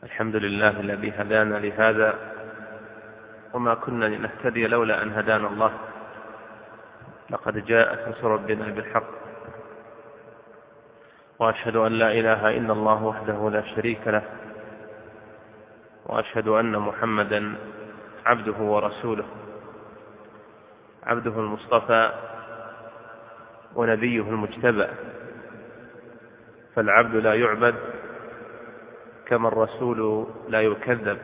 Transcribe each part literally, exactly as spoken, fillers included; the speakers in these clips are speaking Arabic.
الحمد لله الذي هدانا لهذا وما كنا لنهتدي لولا أن هدانا الله. لقد جاءت رسل ربنا بالحق، وأشهد أن لا إله إلا الله وحده لا شريك له، وأشهد أن محمدا عبده ورسوله، عبده المصطفى ونبيه المجتبى. فالعبد لا يعبد كما الرسول لا يكذب.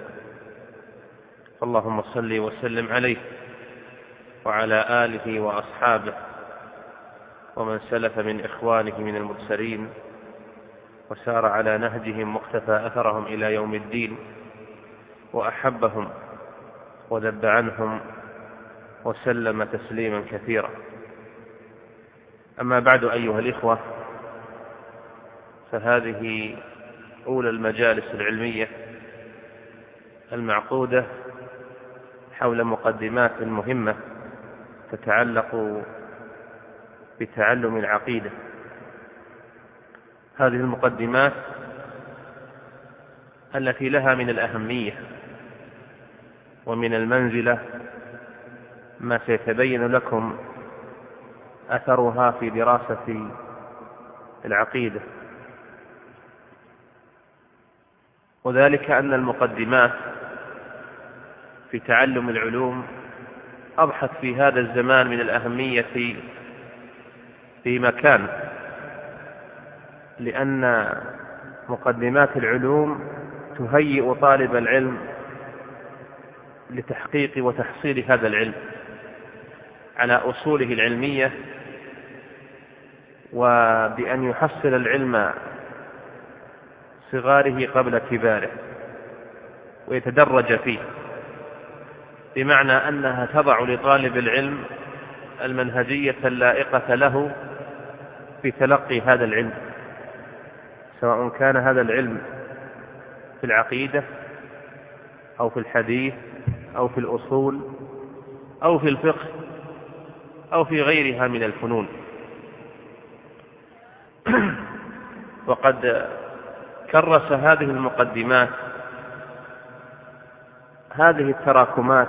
اللهم صل وسلم عليه وعلى آله وأصحابه ومن سلف من إخوانه من المرسلين وسار على نهجهم واقتفى أثرهم إلى يوم الدين، وأحبهم وذب عنهم وسلم تسليما كثيرا. أما بعد أيها الإخوة، فهذه أولى المجالس العلمية المعقودة حول مقدمات مهمة تتعلق بتعلم العقيدة. هذه المقدمات التي لها من الأهمية ومن المنزلة ما سيتبين لكم أثرها في دراسة العقيدة، وذلك أن المقدمات في تعلم العلوم أضحت في هذا الزمان من الأهمية في مكان، لأن مقدمات العلوم تهيئ طالب العلم لتحقيق وتحصيل هذا العلم على أصوله العلمية، وبأن يحصل العلم صغاره قبل كباره ويتدرج فيه، بمعنى أنها تضع لطالب العلم المنهجية اللائقة له في تلقي هذا العلم، سواء كان هذا العلم في العقيدة أو في الحديث أو في الأصول أو في الفقه أو في غيرها من الفنون. وقد كرس هذه المقدمات هذه التراكمات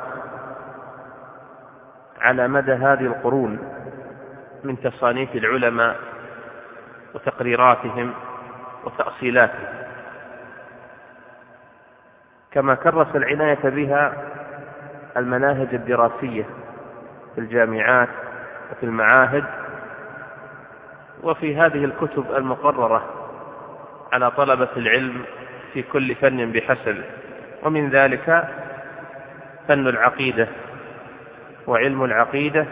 على مدى هذه القرون من تصانيف العلماء وتقريراتهم وتأصيلاتهم، كما كرس العناية بها المناهج الدراسية في الجامعات وفي المعاهد وفي هذه الكتب المقررة على طلبة العلم في كل فن بحسبه. ومن ذلك فن العقيدة وعلم العقيدة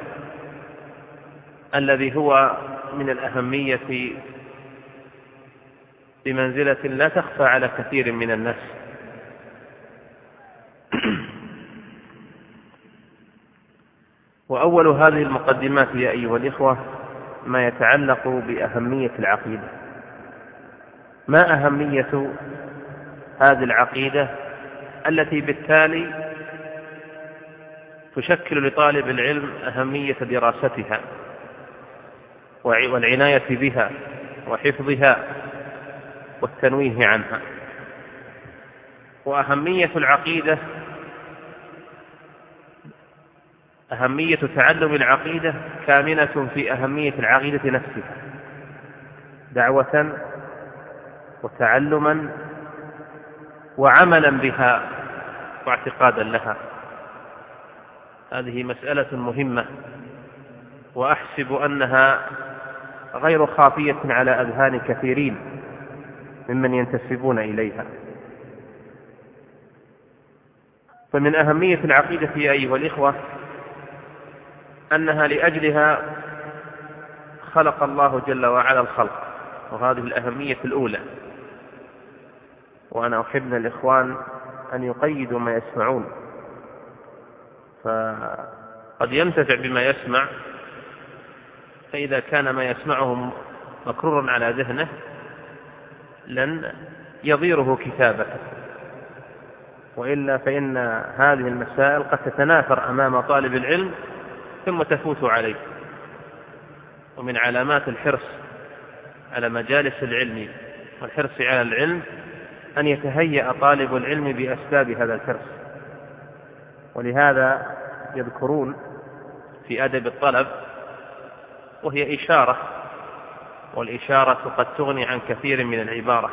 الذي هو من الأهمية بمنزلة لا تخفى على كثير من الناس. وأول هذه المقدمات يا أيها الإخوة ما يتعلق بأهمية العقيدة. ما أهمية هذه العقيدة التي بالتالي تشكل لطالب العلم أهمية دراستها والعناية بها وحفظها والتنويه عنها؟ وأهمية العقيدة، أهمية تعلم العقيدة كامنة في أهمية العقيدة نفسها، دعوة وتعلما وعملا بها واعتقادا لها. هذه مسألة مهمة، وأحسب أنها غير خافية على أذهان كثيرين ممن ينتسبون إليها. فمن أهمية العقيدة يا أيها الإخوة أنها لأجلها خلق الله جل وعلا الخلق، وهذه الأهمية الأولى. وأنا أحب الإخوان أن يقيدوا ما يسمعون، فقد ينتفع بما يسمع، فإذا كان ما يسمعه مكرورا على ذهنه لن يضيره كتابة، وإلا فإن هذه المسائل قد تتناثر أمام طالب العلم ثم تفوت عليه. ومن علامات الحرص على مجالس العلم والحرص على العلم أن يتهيأ طالب العلم بأسباب هذا الحرص. ولهذا يذكرون في أدب الطلب، وهي إشارة، والإشارة قد تغني عن كثير من العبارة،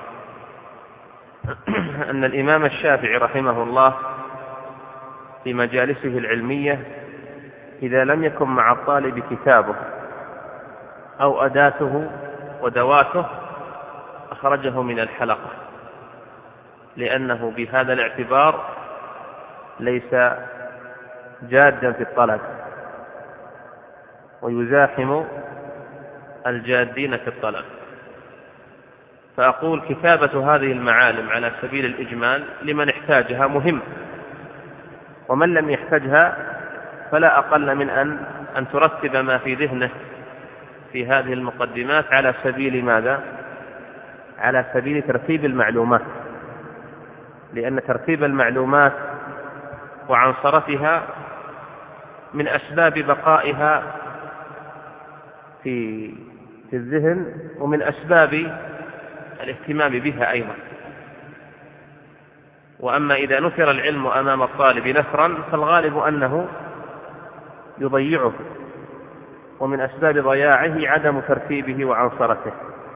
أن الإمام الشافعي رحمه الله في مجالسه العلمية إذا لم يكن مع الطالب كتابه أو أداته ودواته أخرجه من الحلقة، لأنه بهذا الاعتبار ليس جادا في الطلب، ويزاحم الجادين في الطلب. فأقول كتابة هذه المعالم على سبيل الإجمال لمن احتاجها مهم، ومن لم يحتاجها فلا أقل من أن أن ترتب ما في ذهنه في هذه المقدمات على سبيل ماذا؟ على سبيل ترتيب المعلومات، لأن ترتيب المعلومات وعنصرتها من أسباب بقائها في في الذهن، ومن أسباب الاهتمام بها أيضا. وأما إذا نثر العلم أمام الطالب نثرا فالغالب أنه يضيعه، ومن أسباب ضياعه عدم ترتيبه وعنصرته.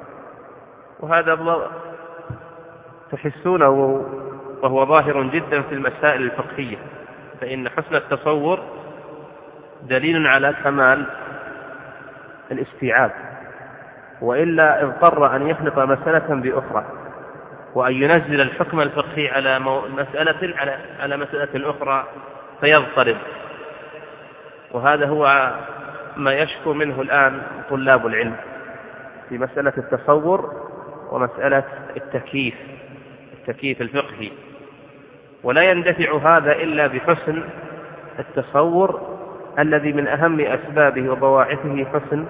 وهذا تحسونه وهو ظاهر جدا في المسائل الفقهية، فإن حسن التصور دليل على كمال الاستيعاب، وإلا اضطر أن يخلط مسألة بأخرى، وأن ينزل الحكم الفقهي على مسألة على على مسألة أخرى فيضطرب. وهذا هو ما يشكو منه الآن طلاب العلم في مسألة التصور ومسألة التكييف التكييف الفقهي، ولا يندفع هذا إلا بحسن التصور الذي من أهم أسبابه وبواعثه حسن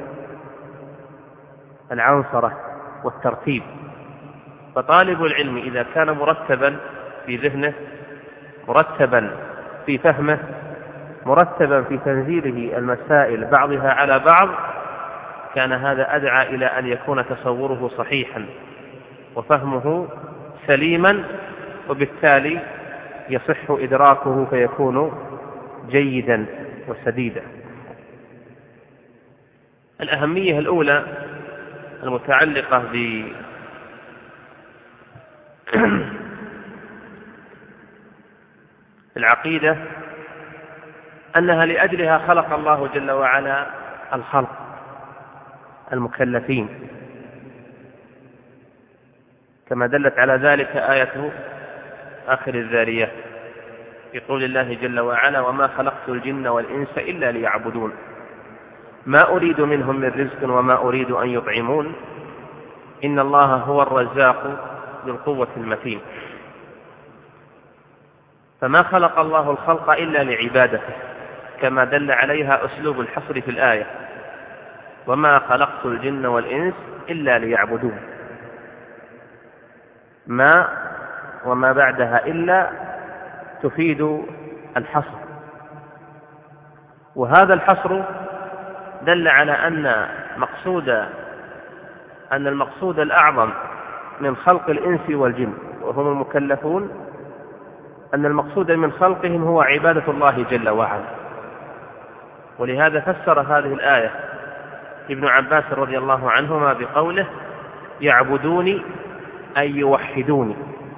العنصرة والترتيب. فطالب العلم إذا كان مرتبا في ذهنه، مرتبا في فهمه، مرتبا في تنزيله المسائل بعضها على بعض، كان هذا أدعى إلى أن يكون تصوره صحيحا وفهمه سليما، وبالتالي يصح إدراكه فيكون جيدا وسديدا. الأهمية الأولى المتعلقة بالعقيدة أنها لأجلها خلق الله جل وعلا الخلق المكلفين، كما دلت على ذلك آية آخر الذاريات في قول الله جل وعلا: وما خلقت الجن والإنس إلا ليعبدون ما أريد منهم من رزق وما أريد أن يطعمون إن الله هو الرزاق ذو القوة المتين. فما خلق الله الخلق إلا لعبادته، كما دل عليها أسلوب الحصر في الآية: وما خلقت الجن والإنس إلا ليعبدون. ما وما بعدها إلا تفيد الحصر، وهذا الحصر دل على أن مقصود أن المقصود الأعظم من خلق الإنس والجن وهم المكلفون، أن المقصود من خلقهم هو عبادة الله جل وعلا. ولهذا فسر هذه الآية ابن عباس رضي الله عنهما بقوله: يعبدوني أي يوحدوني.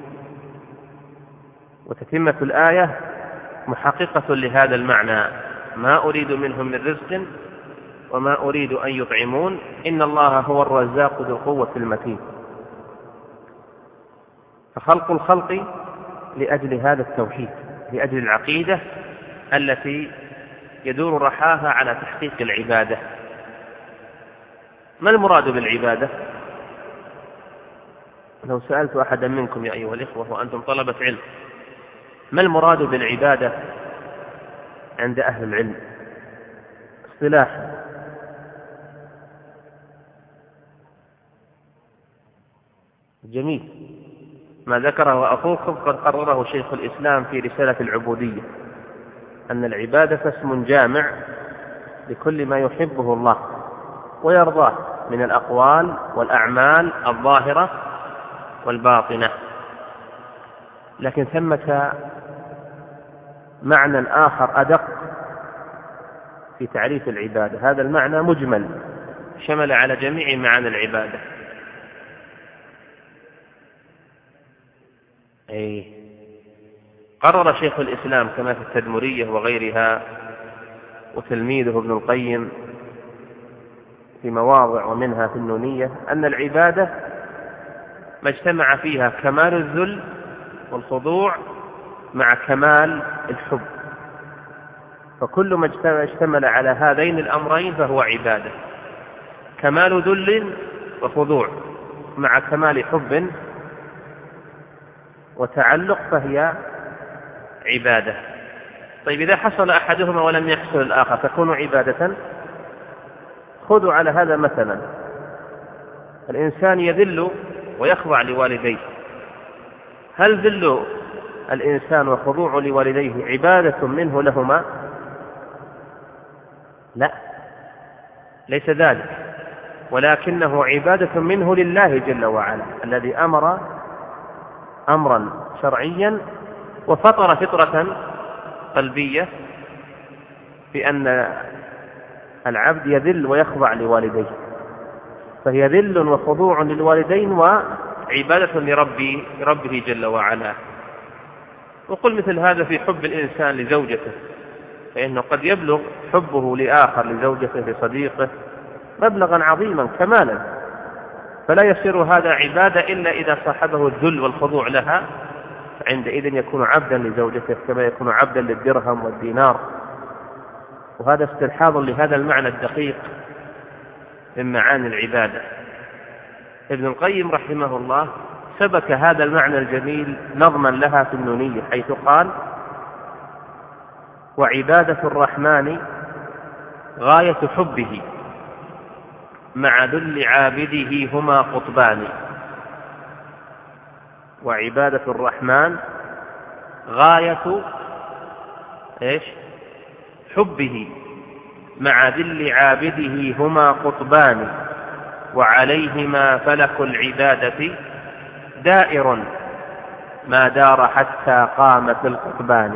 وتتمة الآية محققة لهذا المعنى: ما أريد منهم من رزق وما أريد أن يطعمون إن الله هو الرزاق ذو القوة المتين. فخلق الخلق لأجل هذا التوحيد، لأجل العقيدة التي يدور رحاها على تحقيق العبادة. ما المراد بالعبادة؟ لو سألت أحدا منكم يا أيها الإخوة وأنتم طلبة علم، ما المراد بالعبادة عند أهل العلم اصطلاحا؟ جميل. ما ذكره أخوكم قد قرره شيخ الإسلام في رسالة العبودية، أن العبادة اسم جامع لكل ما يحبه الله ويرضاه من الأقوال والأعمال الظاهرة والباطنة. لكن ثمة معنى آخر أدق في تعريف العبادة. هذا المعنى مجمل شمل على جميع معاني العبادة. أي قرر شيخ الإسلام كما في التدمرية وغيرها وتلميذه ابن القيم في مواضع ومنها في النونية أن العبادة ما اجتمع فيها كمال الذل والخضوع مع كمال الحب، فكل ما اشتمل على هذين الأمرين فهو عبادة. كمال ذل وخضوع مع كمال حب وتعلق فهي عبادة. طيب إذا حصل أحدهما ولم يحصل الآخر تكون عبادة؟ خذوا على هذا مثلا، الإنسان يذل ويخضع لوالديه، هل ذل الإنسان وخضوع لوالديه عبادة منه لهما؟ لا، ليس ذلك، ولكنه عبادة منه لله جل وعلا الذي أمر أمرا شرعيا وفطر فطرة قلبية بأن العبد يذل ويخضع لوالديه، فهي ذل وخضوع للوالدين وعبادة لربه, لربه جل وعلا. وقل مثل هذا في حب الإنسان لزوجته، فإنه قد يبلغ حبه لآخر لزوجته لصديقه مبلغا عظيما كمالا، فلا يصير هذا عبادة إلا إذا صاحبه الذل والخضوع لها، فعندئذ يكون عبدا لزوجته كما يكون عبدا للدرهم والدينار. وهذا استلحاظ لهذا المعنى الدقيق من معاني العبادة. ابن القيم رحمه الله سبك هذا المعنى الجميل نظما لها في النونية، حيث قال: وعبادة الرحمن غاية حبه مع ذل عابده هما قطبان. وعبادة الرحمن غاية إيش؟ حبه مع ذل عابده هما قطبان، وعليهما فلك العبادة دائر ما دار حتى قامت القطبان.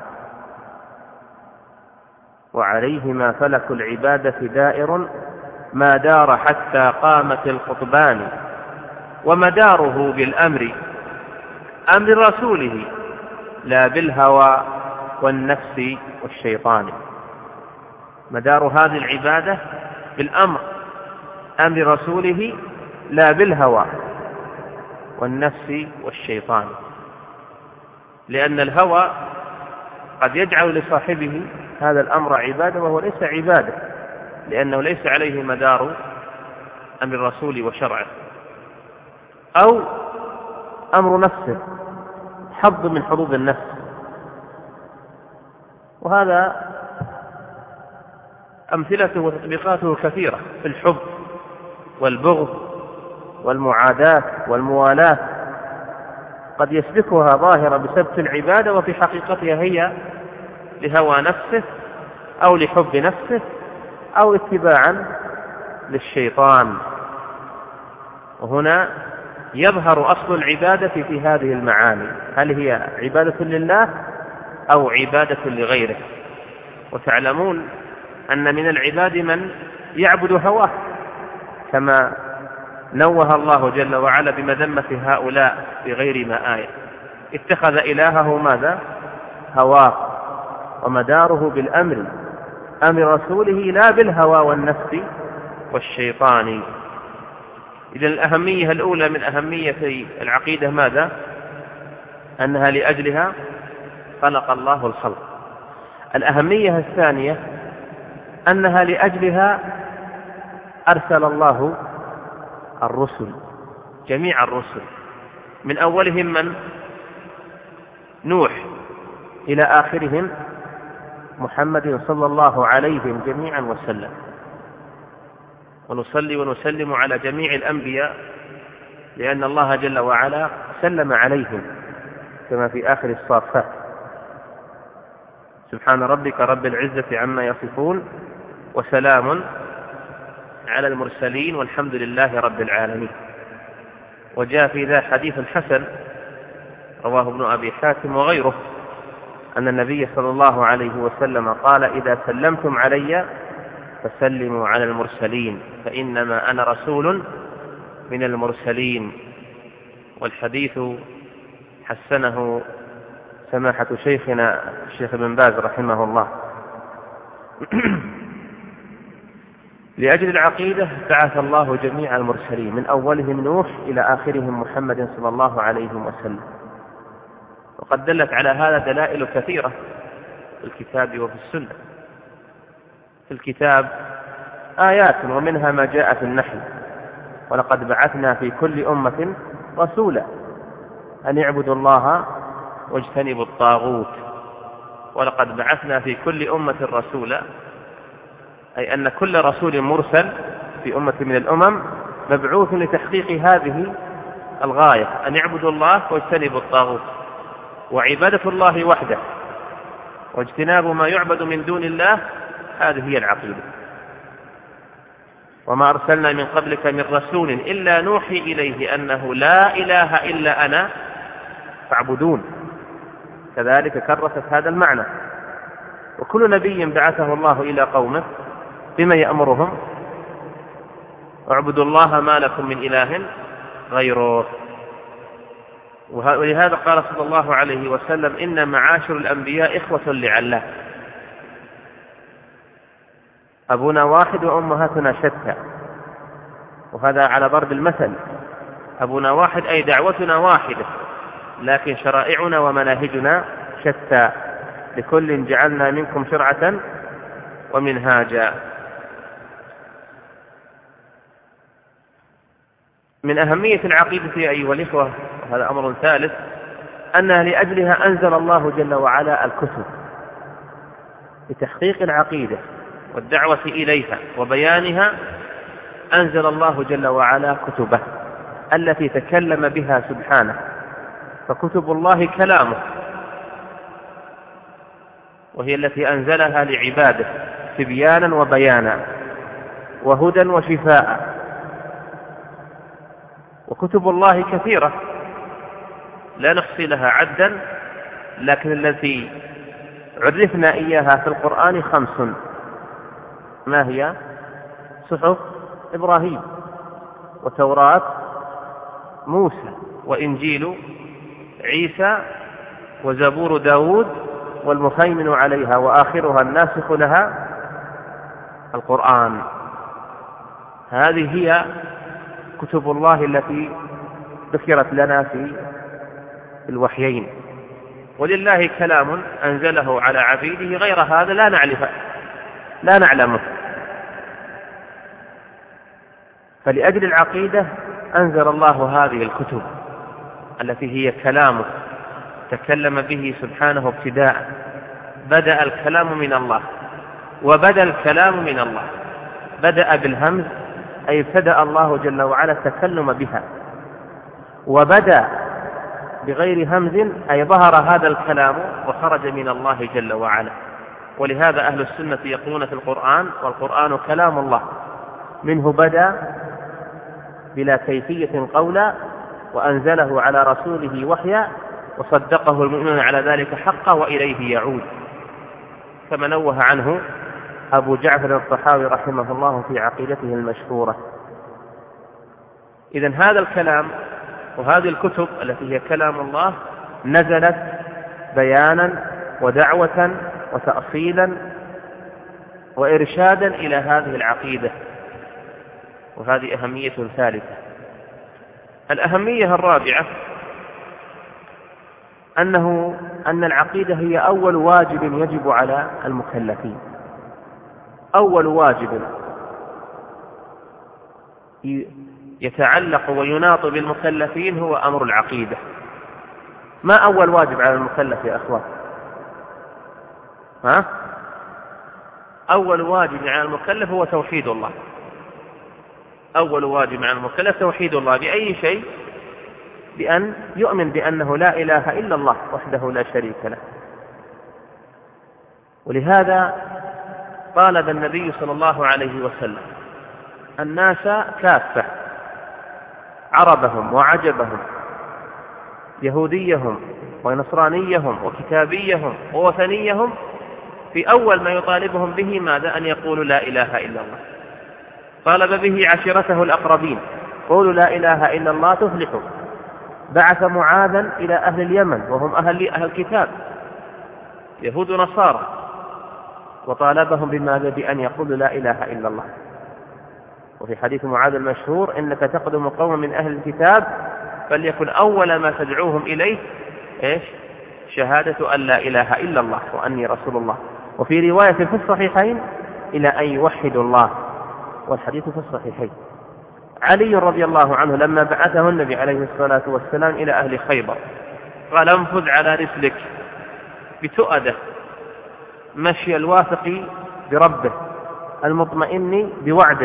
وعليهما فلك العبادة دائر ما دار حتى قامت القطبان، ومداره بالأمر أمر رسوله لا بالهوى والنفس والشيطان. مدار هذه العبادة بالأمر أمر رسوله لا بالهوى والنفس والشيطان، لأن الهوى قد يجعل لصاحبه هذا الأمر عبادة وهو ليس عبادة، لأنه ليس عليه مدار أمر الرسول وشرعه، أو أمر نفسه حظ من حظوظ النفس. وهذا أمثلته وتطبيقاته كثيرة في الحب والبغض والمعاداة والموالاة، قد يسبكها ظاهرة بسبب العبادة وفي حقيقتها هي لهوى نفسه أو لحب نفسه أو اتباعا للشيطان. وهنا يظهر أصل العبادة في هذه المعاني، هل هي عبادة لله أو عبادة لغيره. وتعلمون أن من العباد من يعبد هواه، كما نوه الله جل وعلا بمذمة هؤلاء في غير ما آية: اتخذ إلهه ماذا؟ هواه، ومداره بالأمر أمر رسوله لا بالهوى والنفس والشيطان. إذن الأهمية الأولى من أهمية العقيدة ماذا؟ أنها لأجلها خلق الله الخلق. الأهمية الثانية أنها لأجلها أرسل الله الرسل، جميع الرسل، من أولهم من؟ نوح إلى آخرهم محمد صلى الله عليهم جميعا وسلم. ونصلي ونسلم على جميع الأنبياء لأن الله جل وعلا سلم عليهم كما في آخر الصافات: سبحان ربك رب العزة عما يصفون وسلام على المرسلين والحمد لله رب العالمين. وجاء في ذا حديث حسن رواه ابن أبي حاتم وغيره أن النبي صلى الله عليه وسلم قال: إذا سلمتم علي فسلموا على المرسلين فإنما أنا رسول من المرسلين. والحديث حسنه سماحة شيخنا الشيخ ابن باز رحمه الله. لأجل العقيدة بعث الله جميع المرسلين من أولهم نوح إلى آخرهم محمد صلى الله عليه وسلم، وقد دلت على هذا دلائل كثيرة في الكتاب وفي السنة. في الكتاب آيات ومنها ما جاء في النحل: ولقد بعثنا في كل أمة رسولا أن يعبدوا الله واجتنبوا الطاغوت. ولقد بعثنا في كل أمة رسولا، أي أن كل رسول مرسل في أمة من الأمم مبعوث لتحقيق هذه الغاية، أن يعبدوا الله واجتنبوا الطاغوت، وعبادة الله وحده واجتناب ما يعبد من دون الله، هذه هي العقيدة. وما أرسلنا من قبلك من رسول إلا نوحي إليه أنه لا إله إلا أنا فاعبدون. كذلك كرست هذا المعنى. وكل نبي بعثه الله إلى قومه بما يأمرهم: اعبدوا الله ما لكم من إله غيره. ولهذا قال صلى الله عليه وسلم: إن معاشر الأنبياء إخوة لعلات، أبونا واحد وأمهاتنا شتى. وهذا على ضرب المثل، أبونا واحد أي دعوتنا واحدة، لكن شرائعنا ومناهجنا شتى، لكل جعلنا منكم شرعة ومنهاجا. من أهمية العقيدة أيها الإخوة، وهذا أمر ثالث، أنها لأجلها أنزل الله جل وعلا الكتب لتحقيق العقيدة والدعوة إليها وبيانها. أنزل الله جل وعلا كتبه التي تكلم بها سبحانه، فكتب الله كلامه، وهي التي أنزلها لعباده تبيانا وبيانا وهدى وشفاء. وكتب الله كثيرة لا نحصي لها عدا، لكن التي عرفنا إياها في القرآن خمس. ما هي؟ صحف إبراهيم، وتوراة موسى، وإنجيل عيسى، وزبور داود، والمهيمن عليها، وآخرها الناسخ لها القرآن. هذه هي كتب الله التي ذكرت لنا في الوحيين. ولله كلام أنزله على عبيده غير هذا لا نعرفه لا نعلمه. فلأجل العقيدة أنزل الله هذه الكتب التي هي كلامه تكلم به سبحانه ابتداء. بدأ الكلام من الله، وبدأ الكلام من الله. بدأ بالهمز أي ابتدأ الله جل وعلا التكلم بها، وبدأ بغير همز أي ظهر هذا الكلام وخرج من الله جل وعلا. ولهذا أهل السنة يقولون في القرآن: والقرآن كلام الله، منه بدأ بلا كيفية قولا، وأنزله على رسوله وحيا، وصدقه المؤمنون على ذلك حقا، وإليه يعود، كما نوه عنه أبو جعفر الطحاوي رحمه الله في عقيدته المشهورة. إذن هذا الكلام وهذه الكتب التي هي كلام الله نزلت بيانا ودعوة وتأصيلا وإرشادا إلى هذه العقيدة، وهذه أهمية ثالثة. الأهمية الرابعة أنه أن العقيدة هي أول واجب يجب على المكلفين. أول واجب يتعلق ويناط بالمكلفين هو أمر العقيدة. ما أول واجب على المكلف يا أخوان؟ ها؟ أول واجب على المكلف هو توحيد الله. أول واجب على المكلف توحيد الله بأي شيء؟ بأن يؤمن بأنه لا إله إلا الله وحده لا شريك له. ولهذا طالب النبي صلى الله عليه وسلم الناس كافة، عربهم وعجبهم، يهوديهم ونصرانيهم وكتابيهم ووثنيهم في أول ما يطالبهم به ماذا؟ أن يقولوا لا إله إلا الله. طالب به عشيرته الأقربين، قولوا لا إله إلا الله تفلحوا. بعث معاذا إلى أهل اليمن وهم أهل أهل الكتاب يهود ونصارى، وطالبهم بماذا؟ بأن يقولوا لا إله إلا الله. وفي حديث معاذ المشهور: إنك تقدم قوم من أهل الكتاب فليكن أول ما تدعوهم إليه إيش؟ شهادة أن لا إله إلا الله وأني رسول الله. وفي رواية في الصحيحين: إلى أن يوحدوا الله، والحديث في الصحيحين. علي رضي الله عنه لما بعثه النبي عليه الصلاة والسلام إلى أهل خيبر قال: انفذ على رسلك بتؤده مشي الواثق بربه المطمئن بوعده،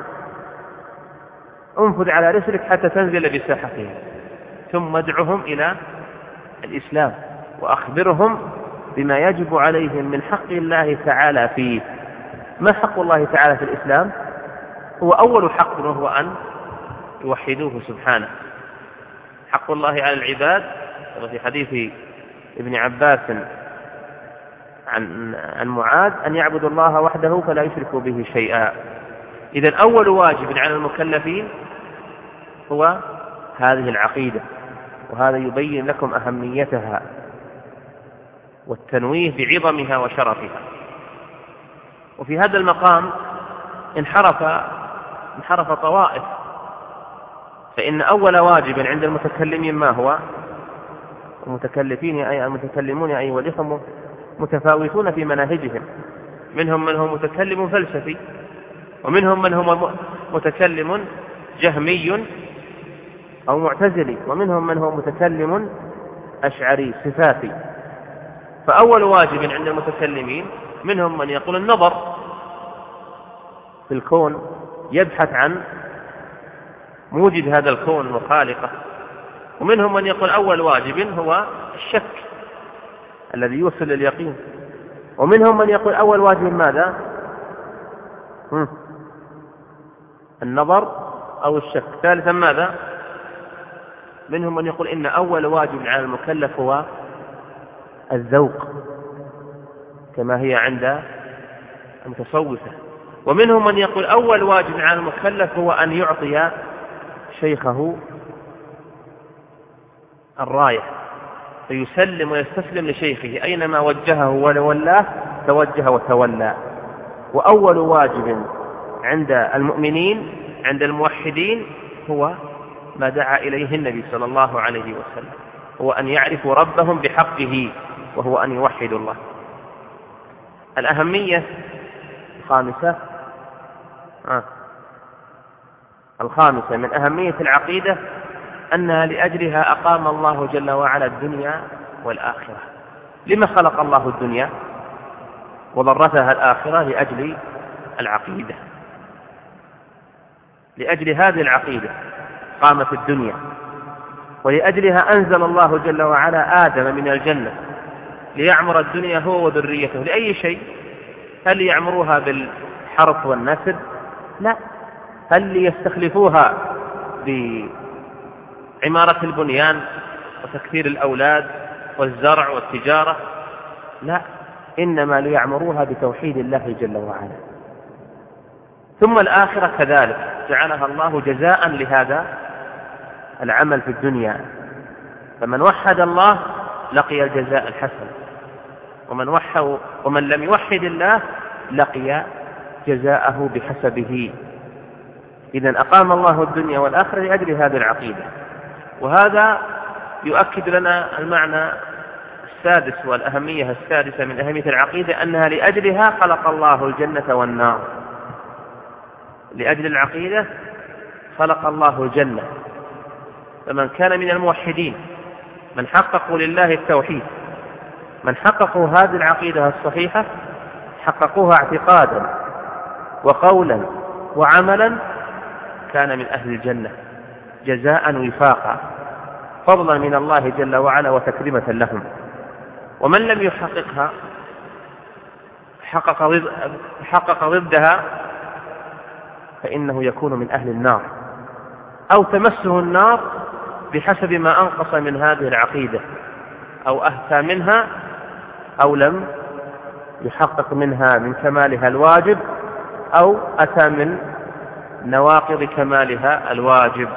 انفذ على رسلك حتى تنزل بساحتهم، ثم ادعهم إلى الإسلام وأخبرهم بما يجب عليهم من حق الله تعالى فيه. ما حق الله تعالى في الإسلام؟ هو أول حق، وهو أن يوحدوه سبحانه. حق الله على العباد وفي حديث ابن عباس عن عن معاذ أن يعبدوا الله وحده فلا يشركوا به شيئا. إذن أول واجب على المكلفين هو هذه العقيدة، وهذا يبين لكم أهميتها والتنويه بعظمها وشرفها. وفي هذا المقام انحرف انحرف طوائف، فإن أول واجب عند المتكلمين ما هو؟ المتكلفين أي المتكلمون أي والإخوة متفاوتون في مناهجهم، منهم من هو متكلم فلسفي، ومنهم من هو متكلم جهمي أو معتزلي، ومنهم من هو متكلم أشعري صفاتي. فأول واجب عند المتكلمين منهم من يقول النظر في الكون، يبحث عن موجد هذا الكون وخالقه، ومنهم من يقول أول واجب هو الشك الذي يوصل لليقين، ومنهم من يقول أول واجب ماذا؟ النظر أو الشك. ثالثا ماذا؟ منهم من يقول إن أول واجب على المكلف هو الذوق كما هي عند المتصوفة، ومنهم من يقول أول واجب على المكلف هو أن يعطي شيخه الراية فيسلم ويستسلم لشيخه، أينما وجهه ولولاه توجه وتولى. وأول واجب عند المؤمنين عند الموحدين هو ما دعا إليه النبي صلى الله عليه وسلم، هو أن يعرفوا ربهم بحقه، وهو أن يوحدوا الله. الأهمية الخامسة آه. الخامسة من أهمية العقيدة أنها لأجلها أقام الله جل وعلا الدنيا والآخرة. لما خلق الله الدنيا وضرتها الآخرة؟ لأجل العقيدة. لأجل هذه العقيدة قامت الدنيا، ولأجلها أنزل الله جل وعلا آدم من الجنة ليعمر الدنيا هو وذريته. لأي شيء؟ هل يعمروها بالحرث والنسل؟ لا. هل ليستخلفوها بعمارة البنيان وتكثير الأولاد والزرع والتجارة؟ لا، إنما ليعمروها بتوحيد الله جل وعلا. ثم الآخرة كذلك جعلها الله جزاء لهذا العمل في الدنيا، فمن وحد الله لقي الجزاء الحسن، ومن وحد ومن لم يوحد الله لقي جزاءه بحسبه. إذن أقام الله الدنيا والآخرة لأجل هذه العقيدة. وهذا يؤكد لنا المعنى السادس والأهمية السادسة من أهمية العقيدة، أنها لأجلها خلق الله الجنة والنار. لأجل العقيدة خلق الله الجنة، فمن كان من الموحدين من حققوا لله التوحيد، من حققوا هذه العقيدة الصحيحة حققوها اعتقادا وقولا وعملا، كان من أهل الجنة جزاء وفاقا، فضلا من الله جل وعلا وتكريمة لهم. ومن لم يحققها حقق ضد حقق ضدها فإنه يكون من أهل النار، أو تمسه النار بحسب ما أنقص من هذه العقيدة، أو أهتى منها أو لم يحقق منها من كمالها الواجب، أو أتى من نواقض كمالها الواجب.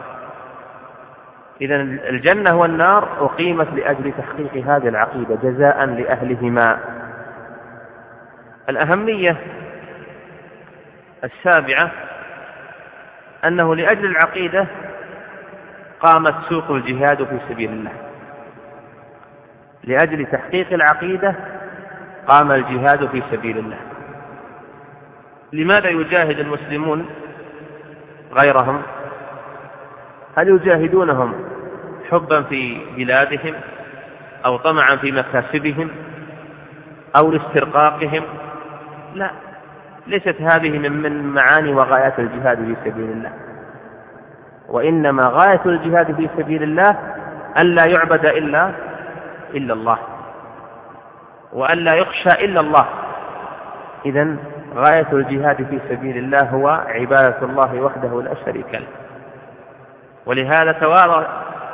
إذن الجنة والنار أقيمت لأجل تحقيق هذه العقيدة جزاء لأهلهما. الأهمية السابعة أنه لأجل العقيدة قامت سوق الجهاد في سبيل الله. لأجل تحقيق العقيدة قام الجهاد في سبيل الله. لماذا يجاهد المسلمون غيرهم؟ هل يجاهدونهم حبا في بلادهم أو طمعا في مكاسبهم أو لاسترقاقهم؟ لا، ليست هذه من معاني وغايات الجهاد في سبيل الله، وإنما غاية الجهاد في سبيل الله أن لا يعبد إلا إلا الله، وأن لا يخشى إلا الله. إذن غاية الجهاد في سبيل الله هو عبادة الله وحده لا شريك له. ولهذا توارى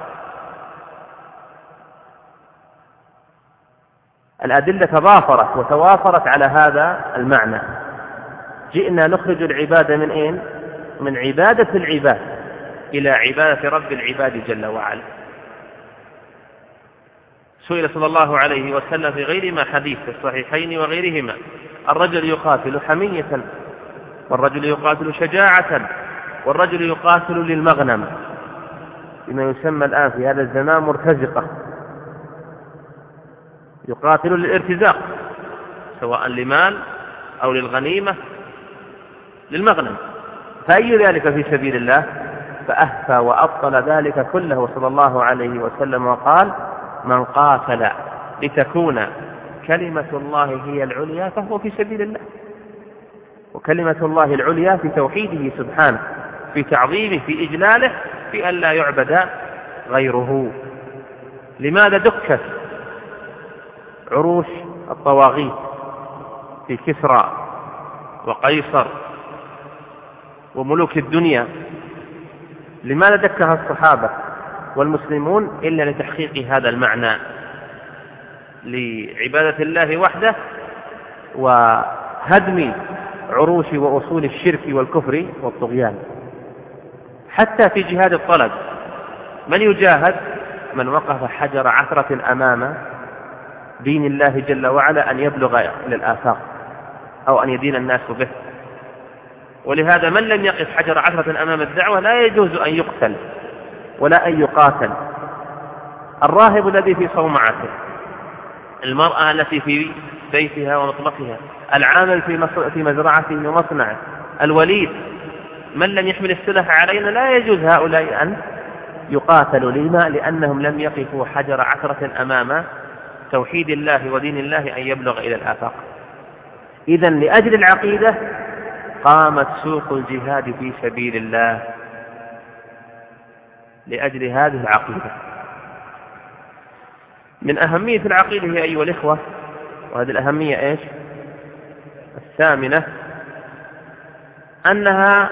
الأدلة تضافرت وتوافرت على هذا المعنى. جئنا نخرج العبادة من أين؟ من عبادة العباد إلى عبادة رب العباد جل وعلا. سئل صلى الله عليه وسلم في غير ما حديث في الصحيحين وغيرهما: الرجل يقاتل حمية، والرجل يقاتل شجاعة، والرجل يقاتل للمغنم، بما يسمى الآن في هذا الزمان مرتزقة، يقاتل للارتزاق سواء لمال أو للغنيمة للمغنم. فأي ذلك في سبيل الله؟ فأهفى وأبطل ذلك كله صلى الله عليه وسلم وقال: من قاتل لتكون كلمة الله هي العليا فهو في سبيل الله. وكلمة الله العليا في توحيده سبحانه، في تعظيمه، في إجلاله، في أن لا يعبد غيره. لماذا دكت عروش الطواغيت في كسرى وقيصر وملوك الدنيا؟ لماذا دكها الصحابة والمسلمون إلا لتحقيق هذا المعنى، لعبادة الله وحده وهدم عروش وأصول الشرك والكفر والطغيان. حتى في جهاد الطلب من يجاهد؟ من وقف حجر عثرة أمام دين الله جل وعلا أن يبلغ إلى الآفاق أو أن يدين الناس به. ولهذا من لم يقف حجر عثرة أمام الدعوة لا يجوز أن يقتل ولا أن يقاتل. الراهب الذي في صومعته، المرأة التي في بيتها ومطبخها، العامل في في مزرعته ومصنعه، الوليد، من لم يحمل السلاح علينا لا يجوز هؤلاء أن يقاتلوا. لما؟ لأنهم لم يقفوا حجر عثرة أمام توحيد الله ودين الله أن يبلغ إلى الآفاق. إذن لأجل العقيدة قامت سوق الجهاد في سبيل الله، لأجل هذه العقيدة. من أهمية العقيدة هي أيها الإخوة، وهذه الأهمية إيش؟ الثامنة، أنها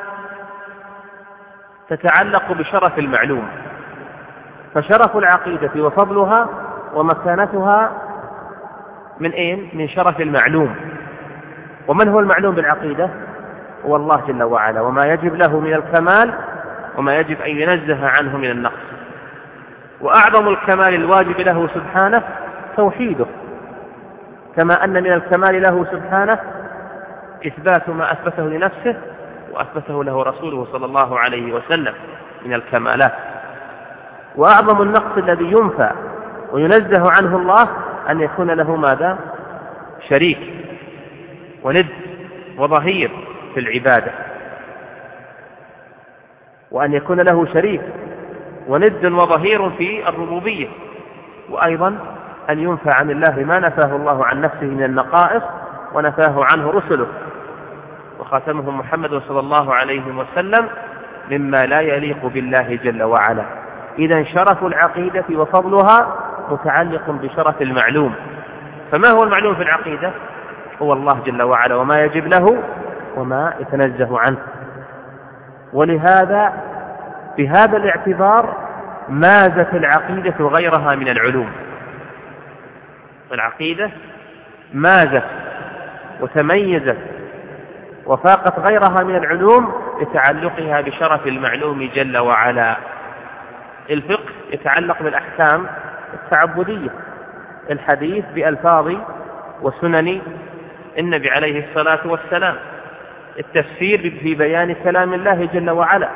تتعلق بشرف المعلوم. فشرف العقيدة وفضلها ومكانتها من أين؟ من شرف المعلوم. ومن هو المعلوم بالعقيدة؟ هو الله جل وعلا، وما يجب له من الكمال وما يجب أن ينزه عنه من النقص. وأعظم الكمال الواجب له سبحانه توحيده، كما أن من الكمال له سبحانه إثبات ما أثبته لنفسه وأثبته له رسوله صلى الله عليه وسلم من الكمالات. وأعظم النقص الذي ينفى وينزه عنه الله أن يكون له ماذا؟ شريك وند وظهير في العبادة، وأن يكون له شريك وند وظهير في الربوبية. وأيضا أن ينفى عن الله ما نفاه الله عن نفسه من النقائص ونفاه عنه رسله وخاتمهم محمد صلى الله عليه وسلم مما لا يليق بالله جل وعلا. إذن شرف العقيدة وفضلها متعلق بشرف المعلوم. فما هو المعلوم في العقيدة؟ هو الله جل وعلا وما يجب له وما يتنزه عنه. ولهذا بهذا الاعتبار مازت العقيدة غيرها من العلوم. العقيدة مازت وتميزت وفاقت غيرها من العلوم لتعلقها بشرف المعلوم جل وعلا. الفقه يتعلق بالأحكام التعبدية، الحديث بألفاظ وسنن النبي عليه الصلاة والسلام، التفسير في بيان كلام الله جل وعلا،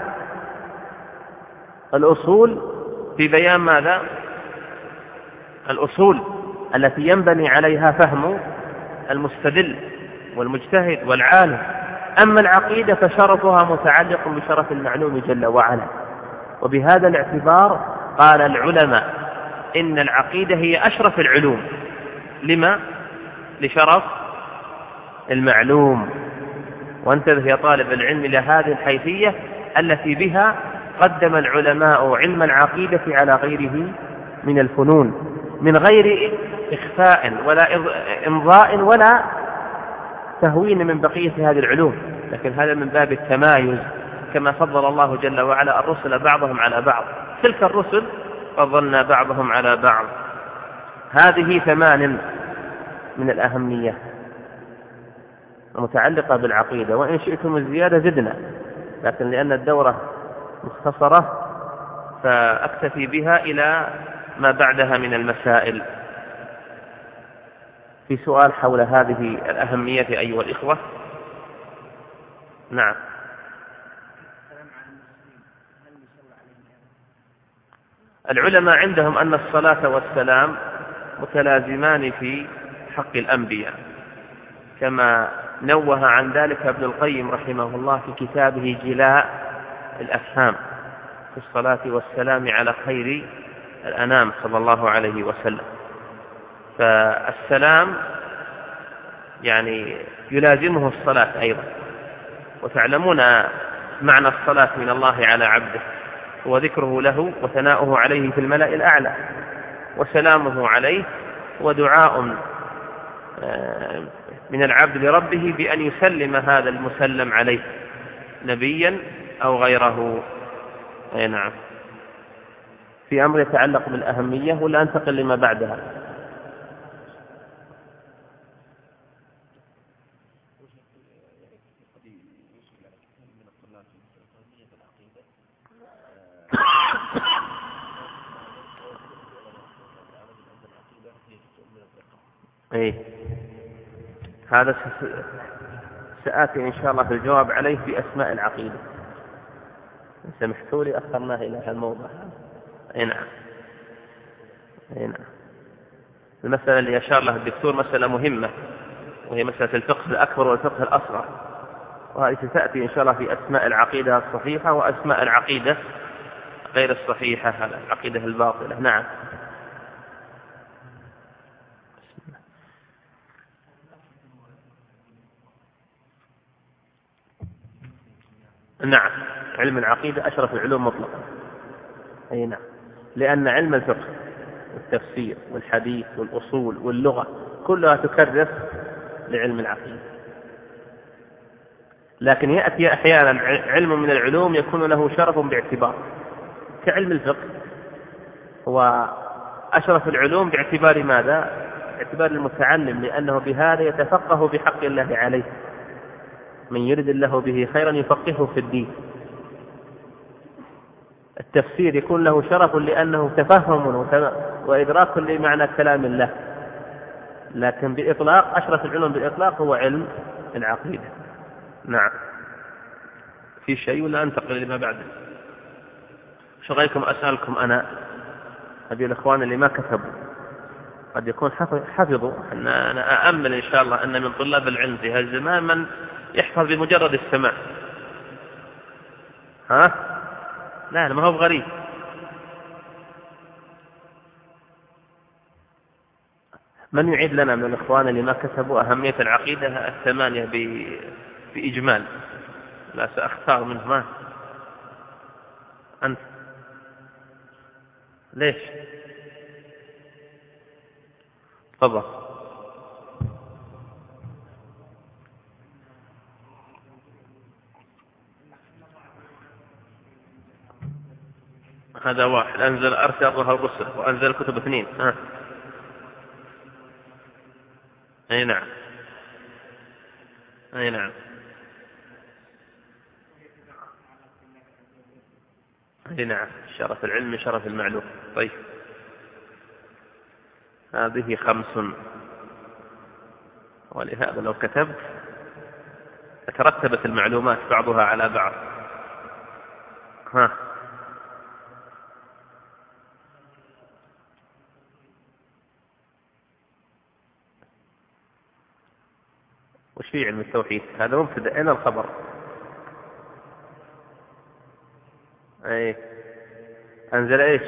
الأصول في بيان ماذا؟ الأصول التي ينبني عليها فهم المستدل والمجتهد والعالم. أما العقيدة فشرفها متعلق بشرف المعلوم جل وعلا. وبهذا الاعتبار قال العلماء إن العقيدة هي أشرف العلوم. لما؟ لشرف المعلوم. وانتبه يا طالب العلم إلى هذه الحيثية التي بها قدم العلماء علم العقيدة على غيره من الفنون، من غير إخفاء ولا إمضاء ولا تهوين من بقية هذه العلوم، لكن هذا من باب التمايز، كما فضل الله جل وعلا الرسل بعضهم على بعض. تلك الرسل فضلنا بعضهم على بعض. هذه ثمان من الأهمية المتعلقة بالعقيدة، وإن شئتم الزيادة زدنا، لكن لأن الدورة مختصرة فأكتفي بها إلى ما بعدها من المسائل. في سؤال حول هذه الأهمية أيها الإخوة؟ نعم. العلماء عندهم أن الصلاة والسلام متلازمان في حق الأنبياء، كما نوه عن ذلك ابن القيم رحمه الله في كتابه جلاء الأفهام في الصلاة والسلام على خير الأنام صلى الله عليه وسلم. فالسلام يعني يلازمه الصلاة أيضا، وتعلمون معنى الصلاة من الله على عبده هو ذكره له وثناؤه عليه في الملأ الأعلى، وسلامه عليه ودعاء من العبد لربه بأن يسلم هذا المسلم عليه نبيا أو غيره. أي نعم. في أمر يتعلق بالأهمية ولا أنتقل لما بعدها؟ إيه هذا سآتي إن شاء الله في الجواب عليه في أسماء العقيدة. سمحتوا لي أخرناه إلى هذا الموضوع. أي نعم. أي نعم. المسألة اللي أشار لها الدكتور مسألة مهمة، وهي مسألة الفقه الأكبر والفقه الأصغر، وهذه ستأتي إن شاء الله في أسماء العقيدة الصحيحة وأسماء العقيدة غير الصحيحة، العقيدة الباطلة. نعم. نعم، علم العقيدة أشرف العلوم مطلقا. أي نعم، لأن علم الفقه والتفسير والحديث والأصول واللغة كلها تكرس لعلم العقيدة. لكن يأتي أحيانا علم من العلوم يكون له شرف باعتبار، كعلم الفقه هو أشرف العلوم باعتبار ماذا؟ باعتبار المتعلم، لأنه بهذا يتفقه بحق الله عليه. من يرد الله به خيرا يفقهه في الدين. التفسير يكون له شرف لأنه تفهم وإدراك لمعنى كلام الله، لكن بإطلاق أشرف العلوم بإطلاق هو علم العقيدة. نعم. في شيء ولا أنتقل لما بعده؟ شو رأيكم أسألكم أنا هذه الإخوان اللي ما كتبوا، قد يكون حفظوا، أن أنا أأمل إن شاء الله أن من طلاب العلم في هذا الزمان من يحفظ بمجرد السماع. ها؟ لا ما هو غريب. من يعيد لنا من الإخوان اللي ما كتبوا أهمية العقيدة الثمانية بإجمال؟ لا سأختار منه. ما أنت ليش؟ تفضل. هذا واحد. أنزل أرسل الله الرسل وأنزل كتب اثنين. ها. أي نعم. أي نعم. أي نعم. شرف العلم شرف المعلوم. طيب هذه خمس، ولهذا لو كتبت ترتبت المعلومات بعضها على بعض. ها. وش في علم التوحيد؟ هذا مبتدأ. أين الخبر؟ أي أنزل إيش؟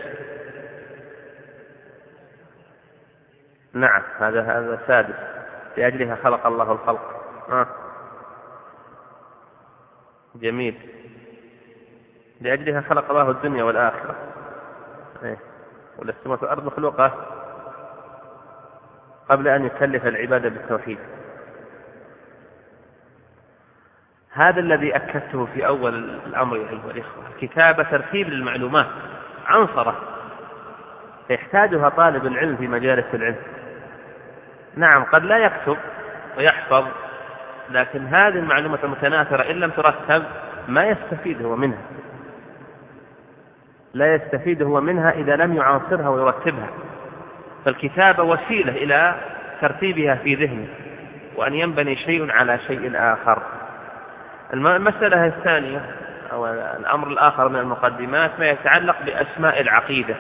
نعم هذا هذا سادس، لأجلها خلق الله الخلق. آه. جميل. لأجلها خلق الله الدنيا والآخرة. إيه. والسماوات والأرض مخلوقة قبل أن يكلف العبادة بالتوحيد. هذا الذي أكدته في أول الأمر أيها الإخوة. الكتابة ترتيب للمعلومات، عنصرة يحتاجها طالب العلم في مجالس العلم. نعم قد لا يكتب ويحفظ، لكن هذه المعلومة المتناثرة إن لم ترتب ما يستفيد هو منها، لا يستفيد هو منها إذا لم يعاصرها ويرتبها. فالكتابة وسيلة إلى ترتيبها في ذهنه، وأن ينبني شيء على شيء آخر. المسألة الثانية أو الأمر الآخر من المقدمات ما يتعلق بأسماء العقيدة.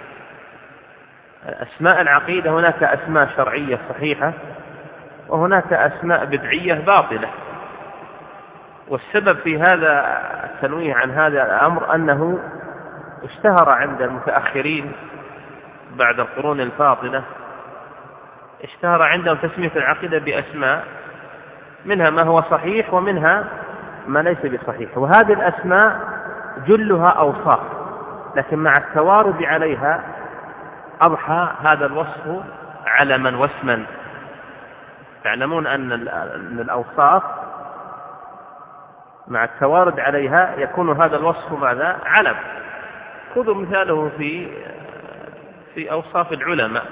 أسماء العقيدة هناك أسماء شرعية صحيحة، وهناك أسماء بدعية باطلة. والسبب في هذا التنويه عن هذا الأمر أنه اشتهر عند المتأخرين بعد القرون الفاضلة، اشتهر عندهم تسمية العقيدة بأسماء، منها ما هو صحيح ومنها ما ليس بصحيح. وهذه الأسماء جلها أوصاف، لكن مع التوارد عليها أضحى هذا الوصف علما واسما. تعلمون أن الأوصاف مع التوارد عليها يكون هذا الوصف ماذا؟ علم. خذوا مثاله في في أوصاف العلماء.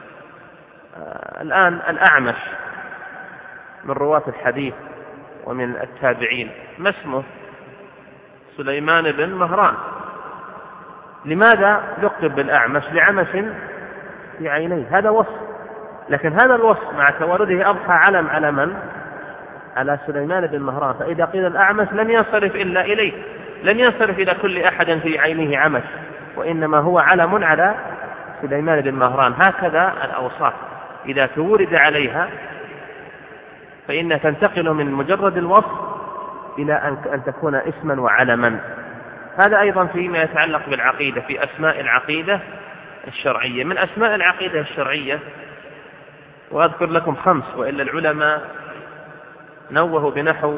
الآن الأعمش من رواة الحديث ومن التابعين ما اسمه؟ سليمان بن مهران. لماذا لقب بالأعمش؟ لعمش في عينيه، هذا وصف. لكن هذا الوصف مع توارده أضحى علم على من؟ على سليمان بن مهران. فإذا قيل الأعمش لم ينصرف إلا إليه، لم ينصرف إلى كل أحد في عينه عمش، وإنما هو علم على سليمان بن مهران. هكذا الأوصاف إذا تورد عليها فإنها تنتقل من مجرد الوصف إلى أن تكون اسما وعلما. هذا أيضا فيما يتعلق بالعقيدة، في أسماء العقيدة الشرعية. من أسماء العقيدة الشرعية وأذكر لكم خمس، وإلا العلماء نوهوا بنحو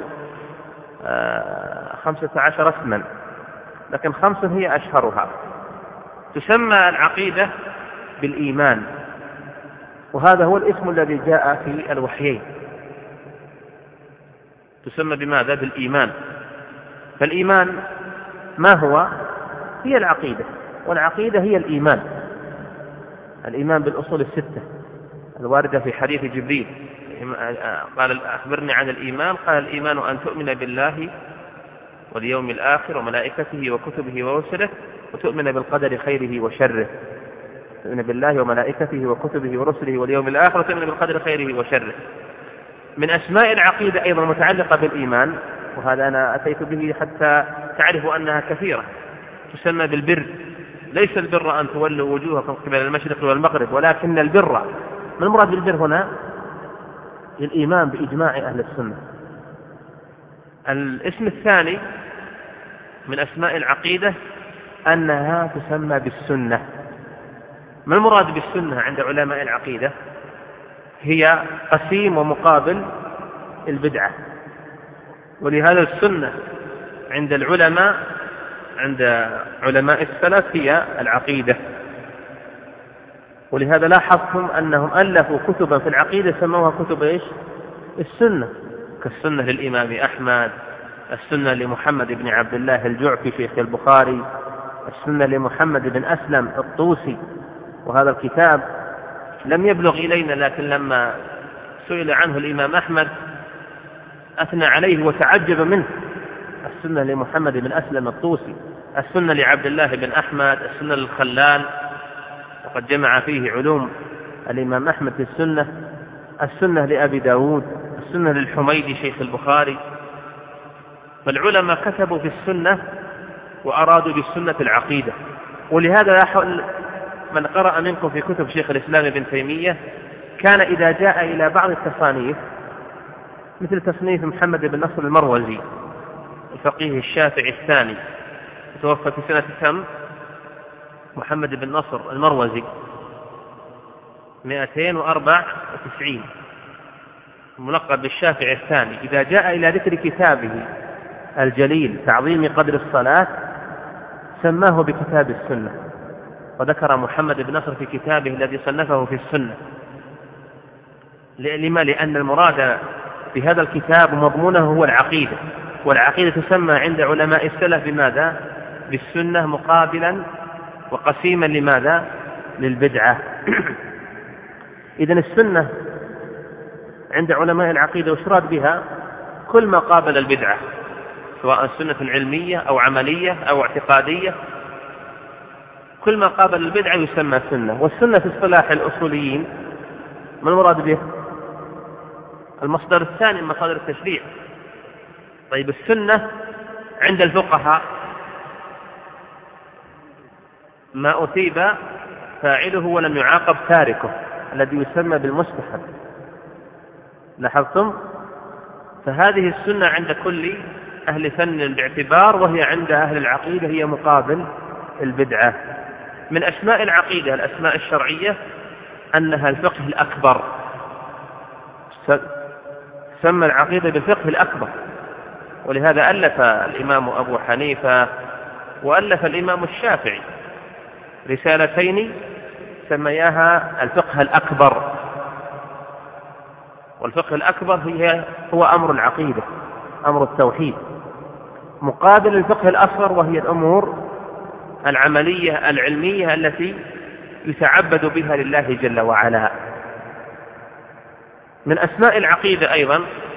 خمسة عشر اسما، لكن خمس هي أشهرها. تسمى العقيدة بالإيمان، وهذا هو الاسم الذي جاء في الوحيين. تسمى بماذا؟ بالإيمان. فالإيمان ما هو؟ هي العقيدة، والعقيدة هي الإيمان. الإيمان بالأصول الستة الواردة في حديث جبريل، قال أخبرني عن الإيمان، قال الإيمان أن تؤمن بالله واليوم الآخر وملائكته وكتبه ورسله وتؤمن بالقدر خيره وشره. تؤمن بالله وملائكته وكتبه ورسله واليوم الآخر وتؤمن بالقدر خيره وشره. من أسماء العقيدة أيضا متعلقة بالإيمان، وهذا أنا أتيت به حتى تعرفوا أنها كثيرة. تسمى بالبر. ليس البر أن تولوا وجوهكم قبل المشرق والمغرب، ولكن البر، ما المراد بالبر هنا؟ الإيمان بإجماع أهل السنة. الاسم الثاني من أسماء العقيدة أنها تسمى بالسنة. ما المراد بالسنة عند علماء العقيدة؟ هي قسيم ومقابل البدعة. ولهذا السنة عند العلماء، عند علماء السلف، هي العقيدة. ولهذا لاحظتم أنهم ألفوا كتبا في العقيدة سموها كتب إيش؟ السنة، كالسنة للإمام أحمد، السنة لمحمد بن عبد الله الجعفي شيخ البخاري، السنة لمحمد بن أسلم الطوسي، وهذا الكتاب لم يبلغ إلينا، لكن لما سئل عنه الإمام أحمد أثنى عليه وتعجب منه. السنة لمحمد بن أسلم الطوسي، السنة لعبد الله بن أحمد، السنة للخلال، وقد جمع فيه علوم الإمام أحمد في السنة، السنة لأبي داود، السنة للحميدي شيخ البخاري. فالعلماء كتبوا في السنة وأرادوا بالسنة العقيدة. ولهذا يحل من قرأ منكم في كتب شيخ الإسلام ابن تيمية كان إذا جاء إلى بعض التصانيف مثل تصنيف محمد بن نصر المروزي الفقيه الشافعي الثاني، توفى في سنة كم؟ محمد بن نصر المروزي مئتين وأربعة وتسعين، ملقب بالشافعي الثاني. إذا جاء إلى ذكر كتابه الجليل تعظيم قدر الصلاة سماه بكتاب السنة، وذكر محمد بن نصر في كتابه الذي صنفه في السنة. لما؟ لأن المراد بهذا الكتاب مضمونه هو العقيدة، والعقيدة تسمى عند علماء السلف بماذا؟ بالسنة، مقابلا وقسيما لماذا؟ للبدعة. إذن السنة عند علماء العقيدة وشراد بها كل ما قابل البدعة، سواء سنة علمية أو عملية أو اعتقادية، كل ما قابل البدعة يسمى سنة. والسنة في اصطلاح الأصوليين ما المراد به؟ المصدر الثاني من مصادر التشريع. طيب السنة عند الفقهاء ما أثيب فاعله ولم يعاقب تاركه، الذي يسمى بالمستحب. لاحظتم؟ فهذه السنة عند كل أهل فن باعتبار، وهي عند أهل العقيدة هي مقابل البدعة. من أسماء العقيدة الأسماء الشرعية أنها الفقه الأكبر، سمى العقيدة بالفقه الأكبر. ولهذا ألف الإمام أبو حنيفة وألف الإمام الشافعي رسالتين سمياها الفقه الأكبر. والفقه الأكبر هي هو أمر العقيدة، أمر التوحيد، مقابل الفقه الأصغر وهي الأمور العملية العلمية التي يتعبد بها لله جل وعلا. من أسماء العقيدة أيضا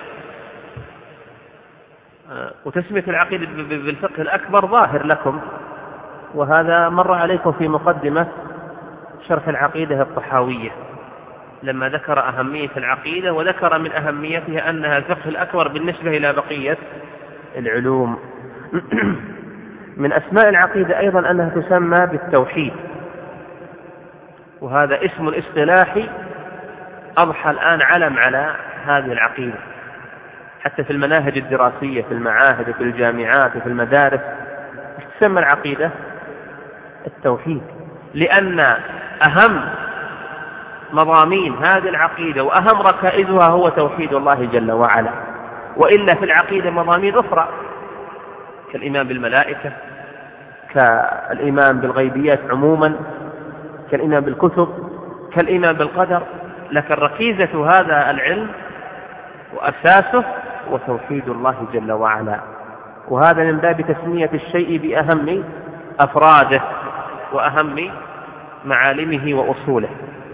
وتسمية العقيدة بالفقه الأكبر ظاهر لكم، وهذا مر عليكم في مقدمة شرح العقيدة الطحاوية لما ذكر أهمية العقيدة، وذكر من أهميتها أنها الفقه الأكبر بالنسبة إلى بقية العلوم. من أسماء العقيدة أيضا أنها تسمى بالتوحيد، وهذا اسم اصطلاحي أضحى الآن علم على هذه العقيدة، حتى في المناهج الدراسية في المعاهد وفي الجامعات وفي المدارس تسمى العقيدة التوحيد، لأن أهم مضامين هذه العقيدة وأهم ركائزها هو توحيد الله جل وعلا. وإلا في العقيدة مضامين أخرى كالإيمان بالملائكة، كالإيمان بالغيبيات عموما، كالإيمان بالكتب، كالإيمان بالقدر، لكن ركيزة هذا العلم وأساسه وتوحيد الله جل وعلا. وهذا من باب تسمية الشيء بأهم أفراده وأهم معالمه وأصوله.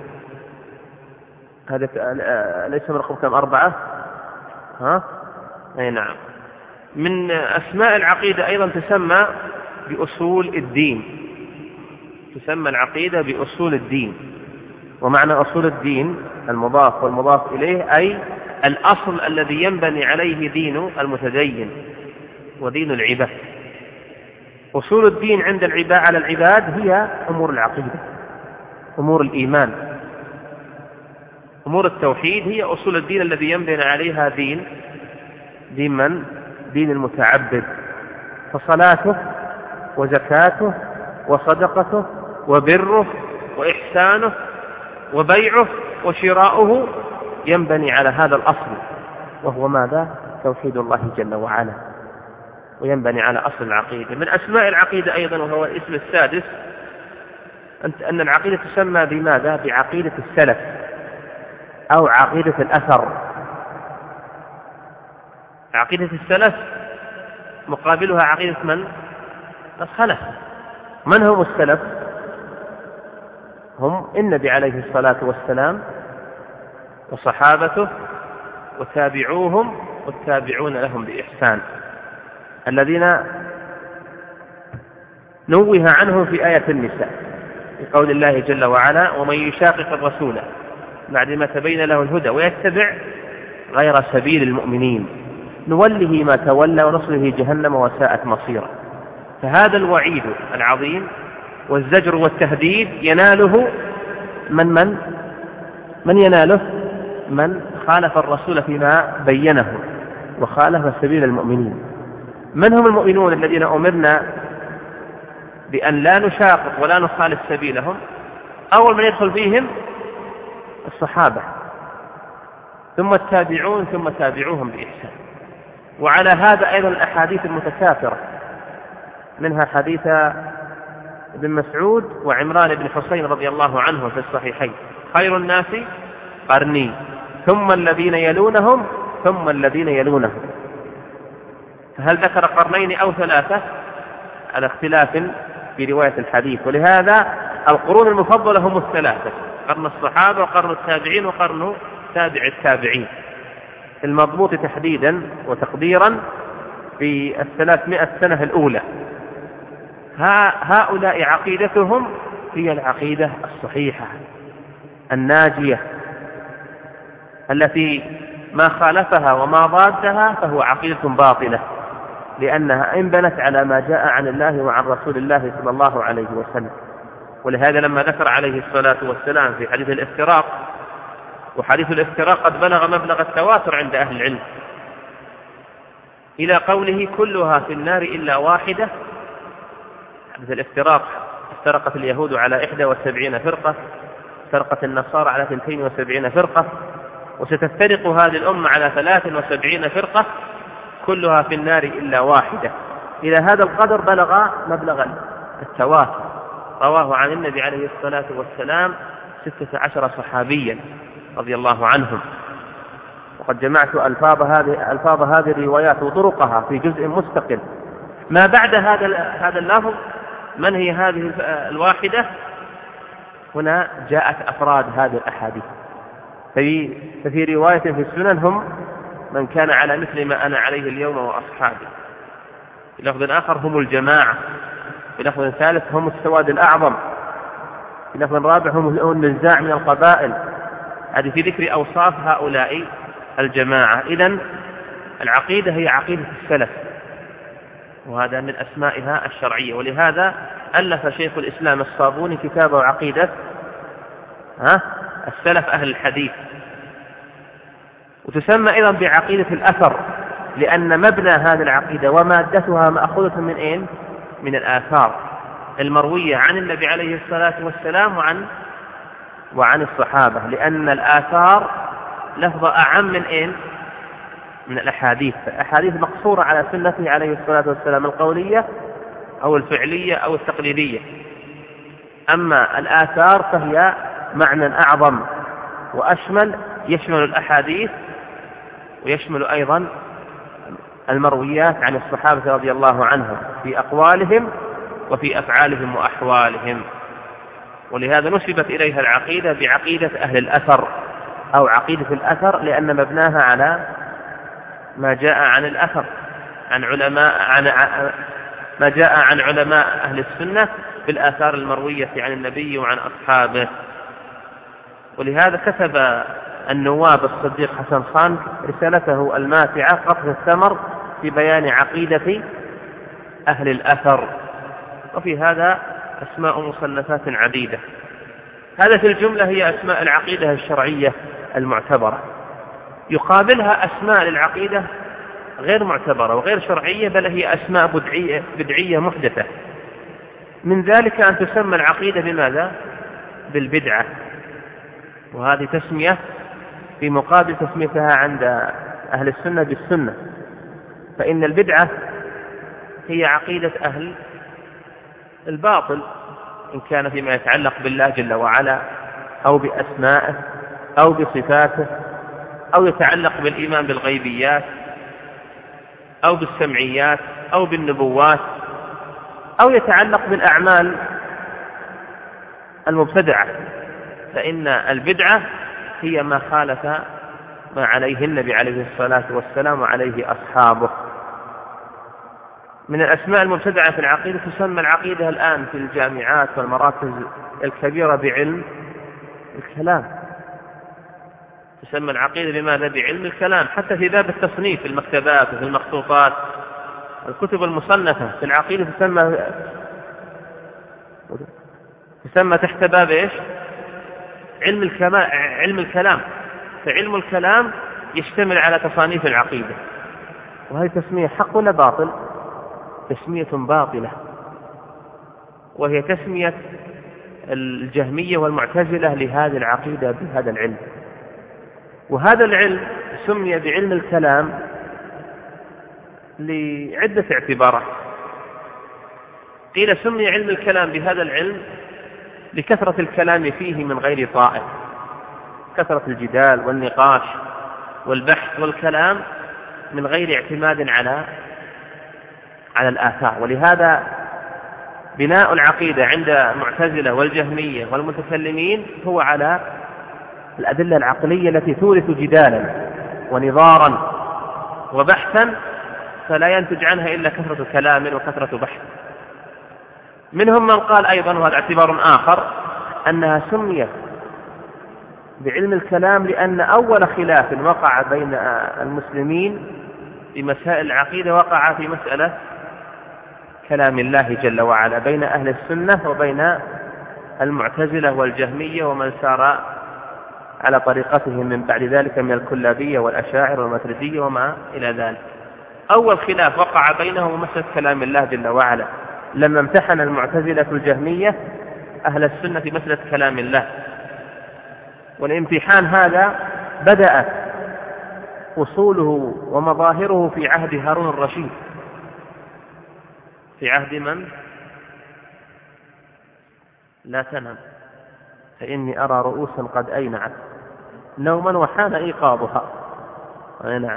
هذا ليس من رقم كم؟ أربعة؟ ها؟ أي نعم. من أسماء العقيدة أيضا تسمى بأصول الدين، تسمى العقيدة بأصول الدين. ومعنى أصول الدين المضاف والمضاف إليه أي الأصل الذي ينبني عليه دين المتدين ودين العباد. أصول الدين عند العباد على العباد هي أمور العقيدة، أمور الإيمان، أمور التوحيد هي أصول الدين الذي ينبني عليها دين دين من؟ دين المتعبد. فصلاته وزكاته وصدقته وبره وإحسانه وبيعه وشراؤه ينبني على هذا الأصل، وهو ماذا؟ توحيد الله جل وعلا، وينبني على أصل العقيدة. من أسماء العقيدة أيضا وهو الاسم السادس أن العقيدة تسمى بماذا؟ بعقيدة السلف أو عقيدة الأثر. عقيدة السلف مقابلها عقيدة من؟ الخلف. من هم السلف؟ هم النبي عليه الصلاة والسلام وصحابته وتابعوهم والتابعون لهم بإحسان، الذين نوه عنهم في آية النساء بقول الله جل وعلا: ومن يشاقق الرسول بعد ما تبين له الهدى ويتبع غير سبيل المؤمنين نوله ما تولى ونصله جهنم وساءت مصيرا. فهذا الوعيد العظيم والزجر والتهديد يناله من من من يناله من خالف الرسول فيما بينه وخالف سبيل المؤمنين. من هم المؤمنون الذين أمرنا بأن لا نشاقق ولا نخالف سبيلهم؟ أول من يدخل فيهم الصحابة، ثم التابعون، ثم تابعوهم بإحسان. وعلى هذا أيضا الأحاديث المتكاثرة، منها حديث ابن مسعود وعمران بن حسين رضي الله عنه في الصحيحين: خير الناس قرني ثم الذين يلونهم ثم الذين يلونهم. فهل ذكر قرنين أو ثلاثة على اختلاف في رواية الحديث، ولهذا القرون المفضلة هم الثلاثة: قرن الصحابة وقرن التابعين وقرن تابع التابعين، المضبوط تحديدا وتقديرا في الثلاثمائة سنة الأولى. هؤلاء عقيدتهم هي العقيدة الصحيحة الناجية التي ما خالفها وما ضادها فهو عقيدة باطلة، لأنها انبنت على ما جاء عن الله وعن رسول الله صلى الله عليه وسلم. ولهذا لما ذكر عليه الصلاة والسلام في حديث الافتراق، وحديث الافتراق قد بلغ مبلغ التواتر عند أهل العلم إلى قوله: كلها في النار إلا واحدة. حديث الافتراق: افترقت اليهود على إحدى وسبعين فرقة، افترقت النصارى على اثنتين وسبعين فرقة، وستفترق هذه الأمة على ثلاث وسبعين فرقة، كلها في النار إلا واحدة. إلى هذا القدر بلغ مبلغ التواتر، رواه عن النبي عليه الصلاة والسلام ستة عشر صحابيا رضي الله عنهم. وقد جمعت ألفاظ هذه ألفاظ هذه الروايات وطرقها في جزء مستقل. ما بعد هذا هذا اللفظ: من هي هذه الواحدة؟ هنا جاءت أفراد هذه الأحاديث. في ففي رواية في السنن: هم من كان على مثل ما أنا عليه اليوم وأصحابي. في لفظ آخر: هم الجماعة. في لفظ ثالث: هم السواد الأعظم. في لفظ رابع: هم النزاع من القبائل. هذه في ذكر أوصاف هؤلاء الجماعة. إذن العقيدة هي عقيدة السلف، وهذا من أسمائها الشرعية. ولهذا ألف شيخ الإسلام الصابوني كتابه عقيدة ها السلف أهل الحديث. وتسمى أيضا بعقيدة الأثر، لأن مبنى هذه العقيدة ومادتها مأخوذة من أين؟ من الآثار المروية عن النبي عليه الصلاة والسلام وعن وعن الصحابة، لأن الآثار لفظة أعم من أين؟ من الأحاديث. الأحاديث مقصورة على سنته عليه الصلاة والسلام القولية أو الفعلية أو التقليدية، أما الآثار فهي معنى أعظم وأشمل، يشمل الأحاديث ويشمل أيضا المرويات عن الصحابة رضي الله عنهم في أقوالهم وفي أفعالهم وأحوالهم. ولهذا نسبت إليها العقيدة بعقيدة أهل الأثر أو عقيدة الأثر، لأن مبناها على ما جاء عن الأثر عن علماء عن ما جاء عن علماء أهل السنة في الآثار المروية عن النبي وعن أصحابه. ولهذا كتب النواب الصديق حسن خان رسالته الماتعة قطف الثمر في بيان عقيدة أهل الأثر، وفي هذا أسماء مصنفات عديدة. هذا في الجملة هي أسماء العقيدة الشرعية المعتبرة. يقابلها أسماء للعقيدة غير معتبرة وغير شرعية، بل هي أسماء بدعية, بدعية محدثة. من ذلك أن تسمى العقيدة بماذا؟ بالبدعة، وهذه تسمية في مقابل تسميتها عند أهل السنة بالسنة. فإن البدعة هي عقيدة أهل الباطل، إن كان فيما يتعلق بالله جل وعلا أو بأسمائه أو بصفاته، أو يتعلق بالإيمان بالغيبيات أو بالسمعيات أو بالنبوات أو يتعلق بالأعمال المبتدعة، فإن البدعة هي ما خالف ما عليه النبي عليه الصلاة والسلام وعليه أصحابه. من الأسماء المبتدعة في العقيدة تسمى العقيدة الآن في الجامعات والمراكز الكبيرة بعلم الكلام، تسمى العقيدة بماذا؟ بعلم الكلام. حتى في باب التصنيف في المكتبات وفي المخطوطات الكتب المصنفة في العقيدة تسمى تسمى تحت باب إيش؟ علم الكلام. علم الكلام فعلم الكلام يشتمل على تصانيف العقيدة، وهذه تسمية حق ولا باطل؟ تسمية باطلة، وهي تسمية الجهمية والمعتزلة لهذه العقيدة بهذا العلم. وهذا العلم سمي بعلم الكلام لعدة اعتبارات. قيل سمي علم الكلام بهذا العلم لكثرة الكلام فيه من غير طائل، كثرة الجدال والنقاش والبحث والكلام من غير اعتماد على على الآثار. ولهذا بناء العقيدة عند المعتزلة والجهمية والمتكلمين هو على الأدلة العقلية التي تورث جدالا ونظارا وبحثا، فلا ينتج عنها إلا كثرة كلام وكثرة بحث. منهم من قال أيضا، وهذا اعتبار آخر، أنها سميت بعلم الكلام لأن أول خلاف وقع بين المسلمين في مسائل العقيدة وقع في مسألة كلام الله جل وعلا بين أهل السنة وبين المعتزلة والجهمية ومن سار على طريقتهم من بعد ذلك من الكلابية والأشاعر والماتريدية وما إلى ذلك. أول خلاف وقع بينهم مسألة كلام الله جل وعلا لما امتحن المعتزلة الجهمية أهل السنة في مسألة كلام الله، والامتحان هذا بدأت أصوله ومظاهره في عهد هارون الرشيد. في عهد من؟ لا تنم فإني أرى رؤوسا قد أينعت نوما وحان إيقاظها. نعم.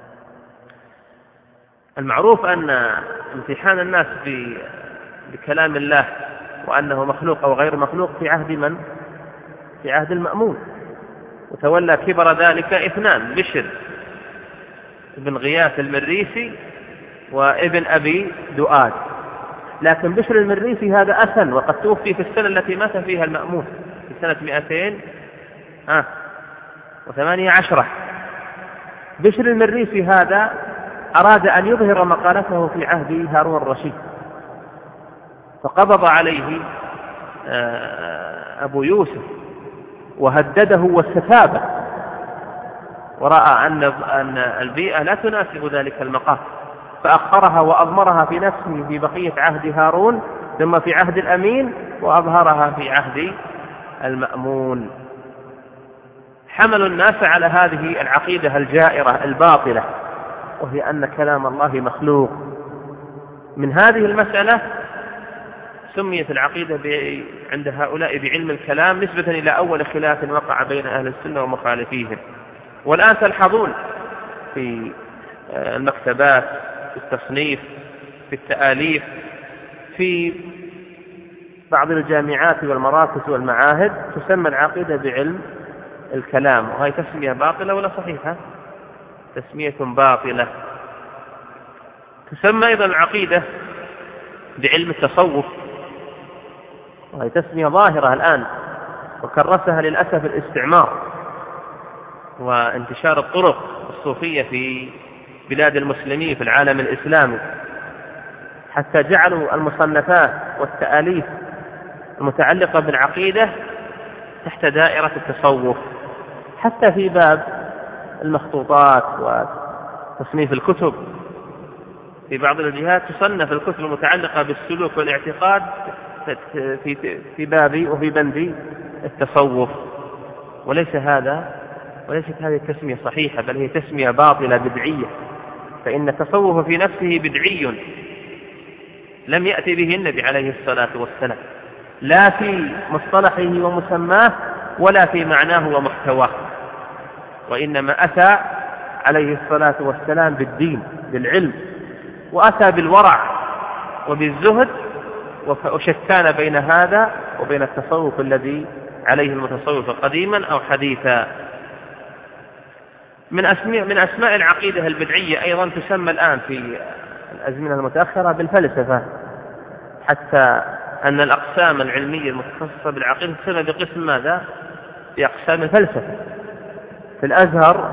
المعروف أن امتحان الناس بكلام الله وأنه مخلوق أو غير مخلوق في عهد من؟ في عهد المأمون. وتولى كبر ذلك اثنان، بشر ابن غياث المريسي وابن أبي دؤاد. لكن بشر المريسي هذا أسن، وقد توفي في السنة التي مات فيها المأمون في سنة مئتين آه وثمانية عشرة. بشر المريسي هذا أراد أن يظهر مقالته في عهد هارون الرشيد، فقبض عليه أبو يوسف وهدده واستتابه، ورأى أن أن البيئة لا تناسب ذلك المقام، فأخرها وأضمرها في نفسه في بقية عهد هارون ثم في عهد الأمين، وأظهرها في عهد المأمون. حملوا الناس على هذه العقيدة الجائرة الباطلة، وهي أن كلام الله مخلوق. من هذه المسألة سميت العقيدة عند هؤلاء بعلم الكلام نسبة إلى أول خلاف وقع بين أهل السنة ومخالفيهم. والآن تلحظون في المكتبات، في التصنيف، في التآليف، في بعض الجامعات والمراكز والمعاهد تسمى العقيدة بعلم الكلام، وهي تسمية باطلة ولا صحيحة؟ تسمية باطلة. تسمى أيضا العقيدة بعلم التصوف، وهي تسمية ظاهرة الآن وكرسها للأسف الاستعمار وانتشار الطرق الصوفية في بلاد المسلمين في العالم الإسلامي، حتى جعلوا المصنفات والتآليف المتعلقة بالعقيدة تحت دائرة التصوف. حتى في باب المخطوطات وتصنيف الكتب في بعض الجهات تصنف الكتب المتعلقة بالسلوك والاعتقاد في في باب وفي بند التصوف، وليس هذا وليست هذه التسمية صحيحة، بل هي تسمية باطلة بدعية. فإن التصوف في نفسه بدعي لم يأتي به النبي عليه الصلاة والسلام، لا في مصطلحه ومسماه ولا في معناه ومحتواه، وإنما أتى عليه الصلاة والسلام بالدين بالعلم، وأتى بالورع وبالزهد وشتان بين هذا وبين التصوف الذي عليه المتصوف قديما أو حديثا. من أسماء من أسماء العقيدة البدعية أيضا تسمى الآن في الأزمنة المتأخرة بالفلسفة، حتى أن الأقسام العلمية المتخصصة بالعقيدة تسمى بقسم ماذا؟ بأقسام الفلسفة. في الأزهر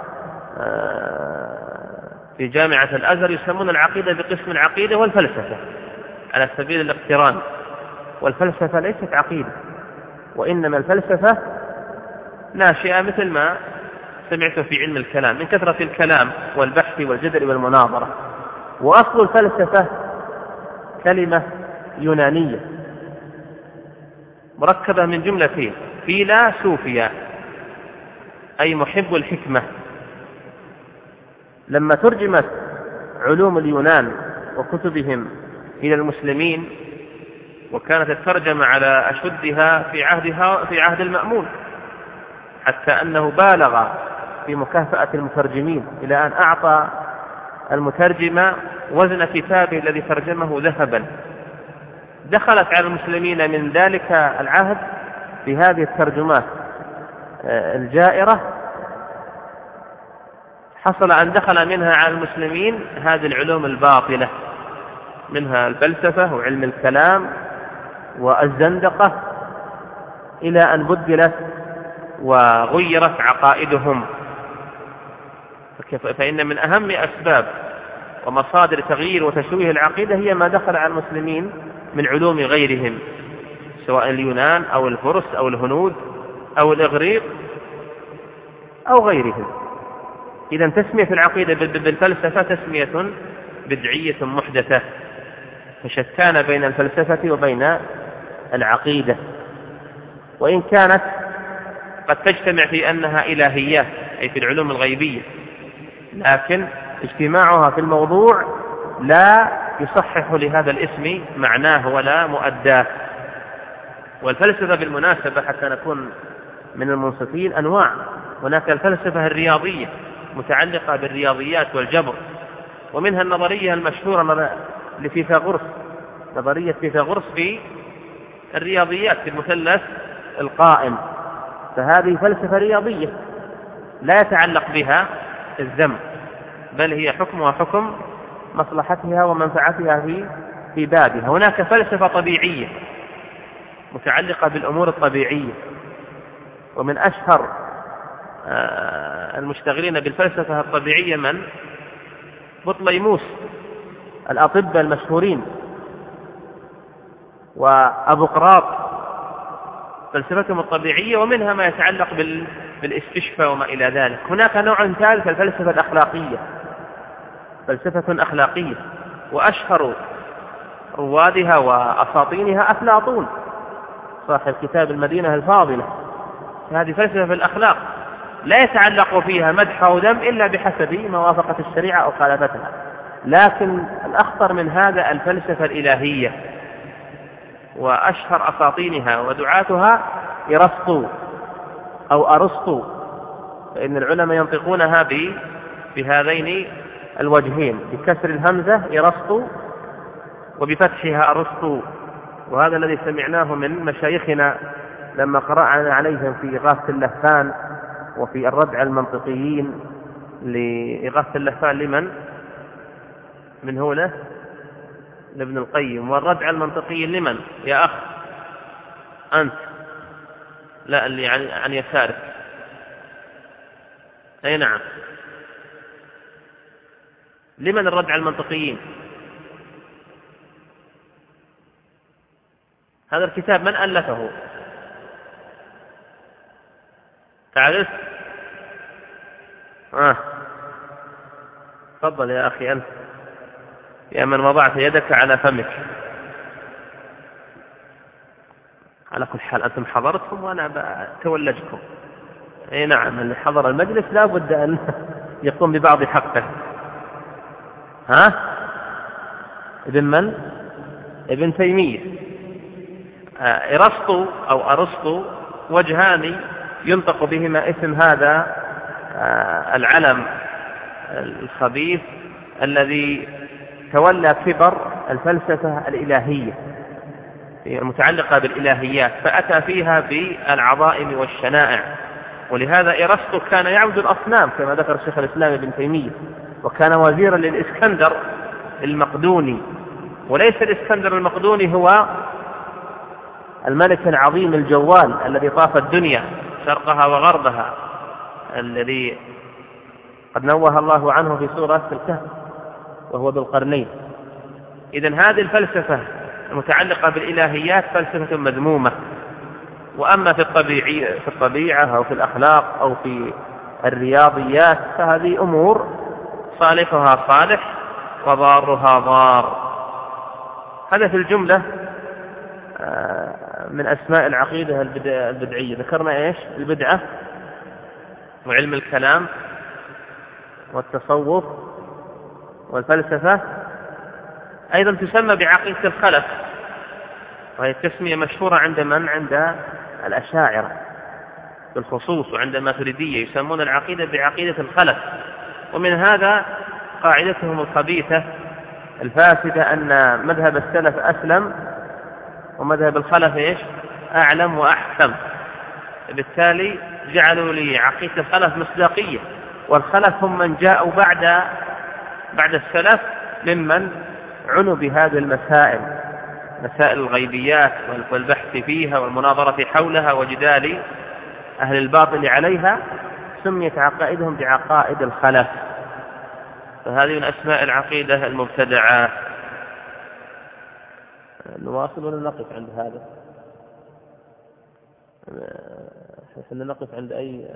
في جامعة الأزهر يسمون العقيدة بقسم العقيدة والفلسفة على سبيل الاقتران، والفلسفة ليست عقيدة، وإنما الفلسفة ناشئة مثل ما سمعت في علم الكلام من كثرة الكلام والبحث والجدل والمناظرة. وأصل الفلسفة كلمة يونانية مركبة من جملتين: فيلا سوفيا، أي محب الحكمة. لما ترجمت علوم اليونان وكتبهم إلى المسلمين، وكانت الترجمة على أشدها في عهدها في عهد المأمون، حتى أنه بالغ في مكافأة المترجمين إلى أن أعطى المترجم وزن كتابه الذي ترجمه ذهبا. دخلت على المسلمين من ذلك العهد بهذه الترجمات الجائرة، حصل أن دخل منها على المسلمين هذه العلوم الباطلة، منها الفلسفة وعلم الكلام والزندقة، إلى أن بدلت وغيرت عقائدهم. فإن من أهم أسباب ومصادر تغيير وتشويه العقيدة هي ما دخل على المسلمين من علوم غيرهم، سواء اليونان أو الفرس أو الهنود أو الإغريق أو غيرهم. إذن تسمية العقيدة بالفلسفة تسمية بدعية محدثة، فشتان بين الفلسفة وبين العقيدة، وإن كانت قد تجتمع في أنها إلهيات أي في العلوم الغيبية، لكن اجتماعها في الموضوع لا يصحح لهذا الاسم معناه ولا مؤداه. والفلسفة بالمناسبة حتى نكون من المنصفين أنواع. هناك الفلسفة الرياضية متعلقة بالرياضيات والجبر، ومنها النظرية المشهورة لفيثاغورس، نظرية فيثاغورس في الرياضيات في المثلث القائم، فهذه فلسفة رياضية لا يتعلق بها الذم، بل هي حكمها حكم مصلحتها ومنفعتها في في بابها. هناك فلسفة طبيعية متعلقة بالأمور الطبيعية، ومن أشهر المشتغلين بالفلسفة الطبيعية من بطليموس، الأطباء المشهورين، وأبو قراط فلسفتهم الطبيعية، ومنها ما يتعلق بالاستشفاء وما إلى ذلك. هناك نوع ثالث الفلسفة الأخلاقية، فلسفة أخلاقية، وأشهر روادها وأساطينها أفلاطون صاحب كتاب المدينة الفاضلة. هذه فلسفة في الأخلاق لا يتعلق فيها مدح أو ذم إلا بحسب موافقة الشريعة أو خلافتها. لكن الأخطر من هذا الفلسفة الإلهية، وأشهر أساطينها ودعاتها إرسطو أو أرسطو، فإن العلماء ينطقونها بهذين الوجهين، بكسر الهمزة إرسطو وبفتحها أرسطو. وهذا الذي سمعناه من مشايخنا لما قرأنا عليهم في إغاثة اللهفان وفي الردع المنطقيين لإغاثة اللهفان لمن؟ من هنا لابن القيم. والردع المنطقي لمن يا أخ أنت؟ لا، اللي عن, عن يسارك. أي نعم، لمن الردع المنطقيين؟ هذا الكتاب من ألفه؟ تعرف؟ آه. تفضل يا أخي أنت، يا من وضعت يدك على فمك. على كل حال أنتم حضرتم وأنا بتولجكم. أي نعم، اللي حضر المجلس لا بد أن يقوم ببعض حقه. ها؟ ابن من؟ ابن تيمية. آه إرسطو أو أرسطو وجهان ينطق بهما اسم هذا آه العلم الخبيث الذي تولى كبر الفلسفة الإلهية، المتعلقة بالإلهيات، فأتى فيها بالعظائم والشنائع. ولهذا إرسطو كان يعبد الأصنام كما ذكر شيخ الإسلام ابن تيمية، وكان وزيرا للإسكندر المقدوني. وليس الإسكندر المقدوني هو الملك العظيم الجوال الذي طاف الدنيا شرقها وغربها، الذي قد نوه الله عنه في سورة الكهف وهو ذو القرنين. إذن هذه الفلسفة المتعلقة بالإلهيات فلسفة مذمومة. وأما في الطبيعي في الطبيعة أو في الأخلاق أو في الرياضيات فهذه أمور صالحها صالح وضارها ضار. هذا في الجملة من أسماء العقيدة البدعية. ذكرنا إيش؟ البدعة وعلم الكلام والتصوف والفلسفة. أيضا تسمى بعقيدة الخلف، وهي التسمية مشهورة عند من؟ عند الأشاعرة بالخصوص، وعند الماتريدية يسمون العقيدة بعقيدة الخلف. ومن هذا قاعدتهم الخبيثة الفاسدة أن مذهب السلف أسلم ومذهب الخلف إيش؟ أعلم وأحكم. بالتالي جعلوا لعقيدة الخلف مصداقية، والخلف هم من جاءوا بعد بعد السلف ممن عنوا بهذه المسائل، مسائل الغيبيات والبحث فيها والمناظرة حولها وجدال أهل الباطل عليها، سميت عقائدهم بعقائد الخلف. فهذه من أسماء العقيدة المبتدعة. نواصل ولا نقف عند هذا؟ احنا نقف عند أي؟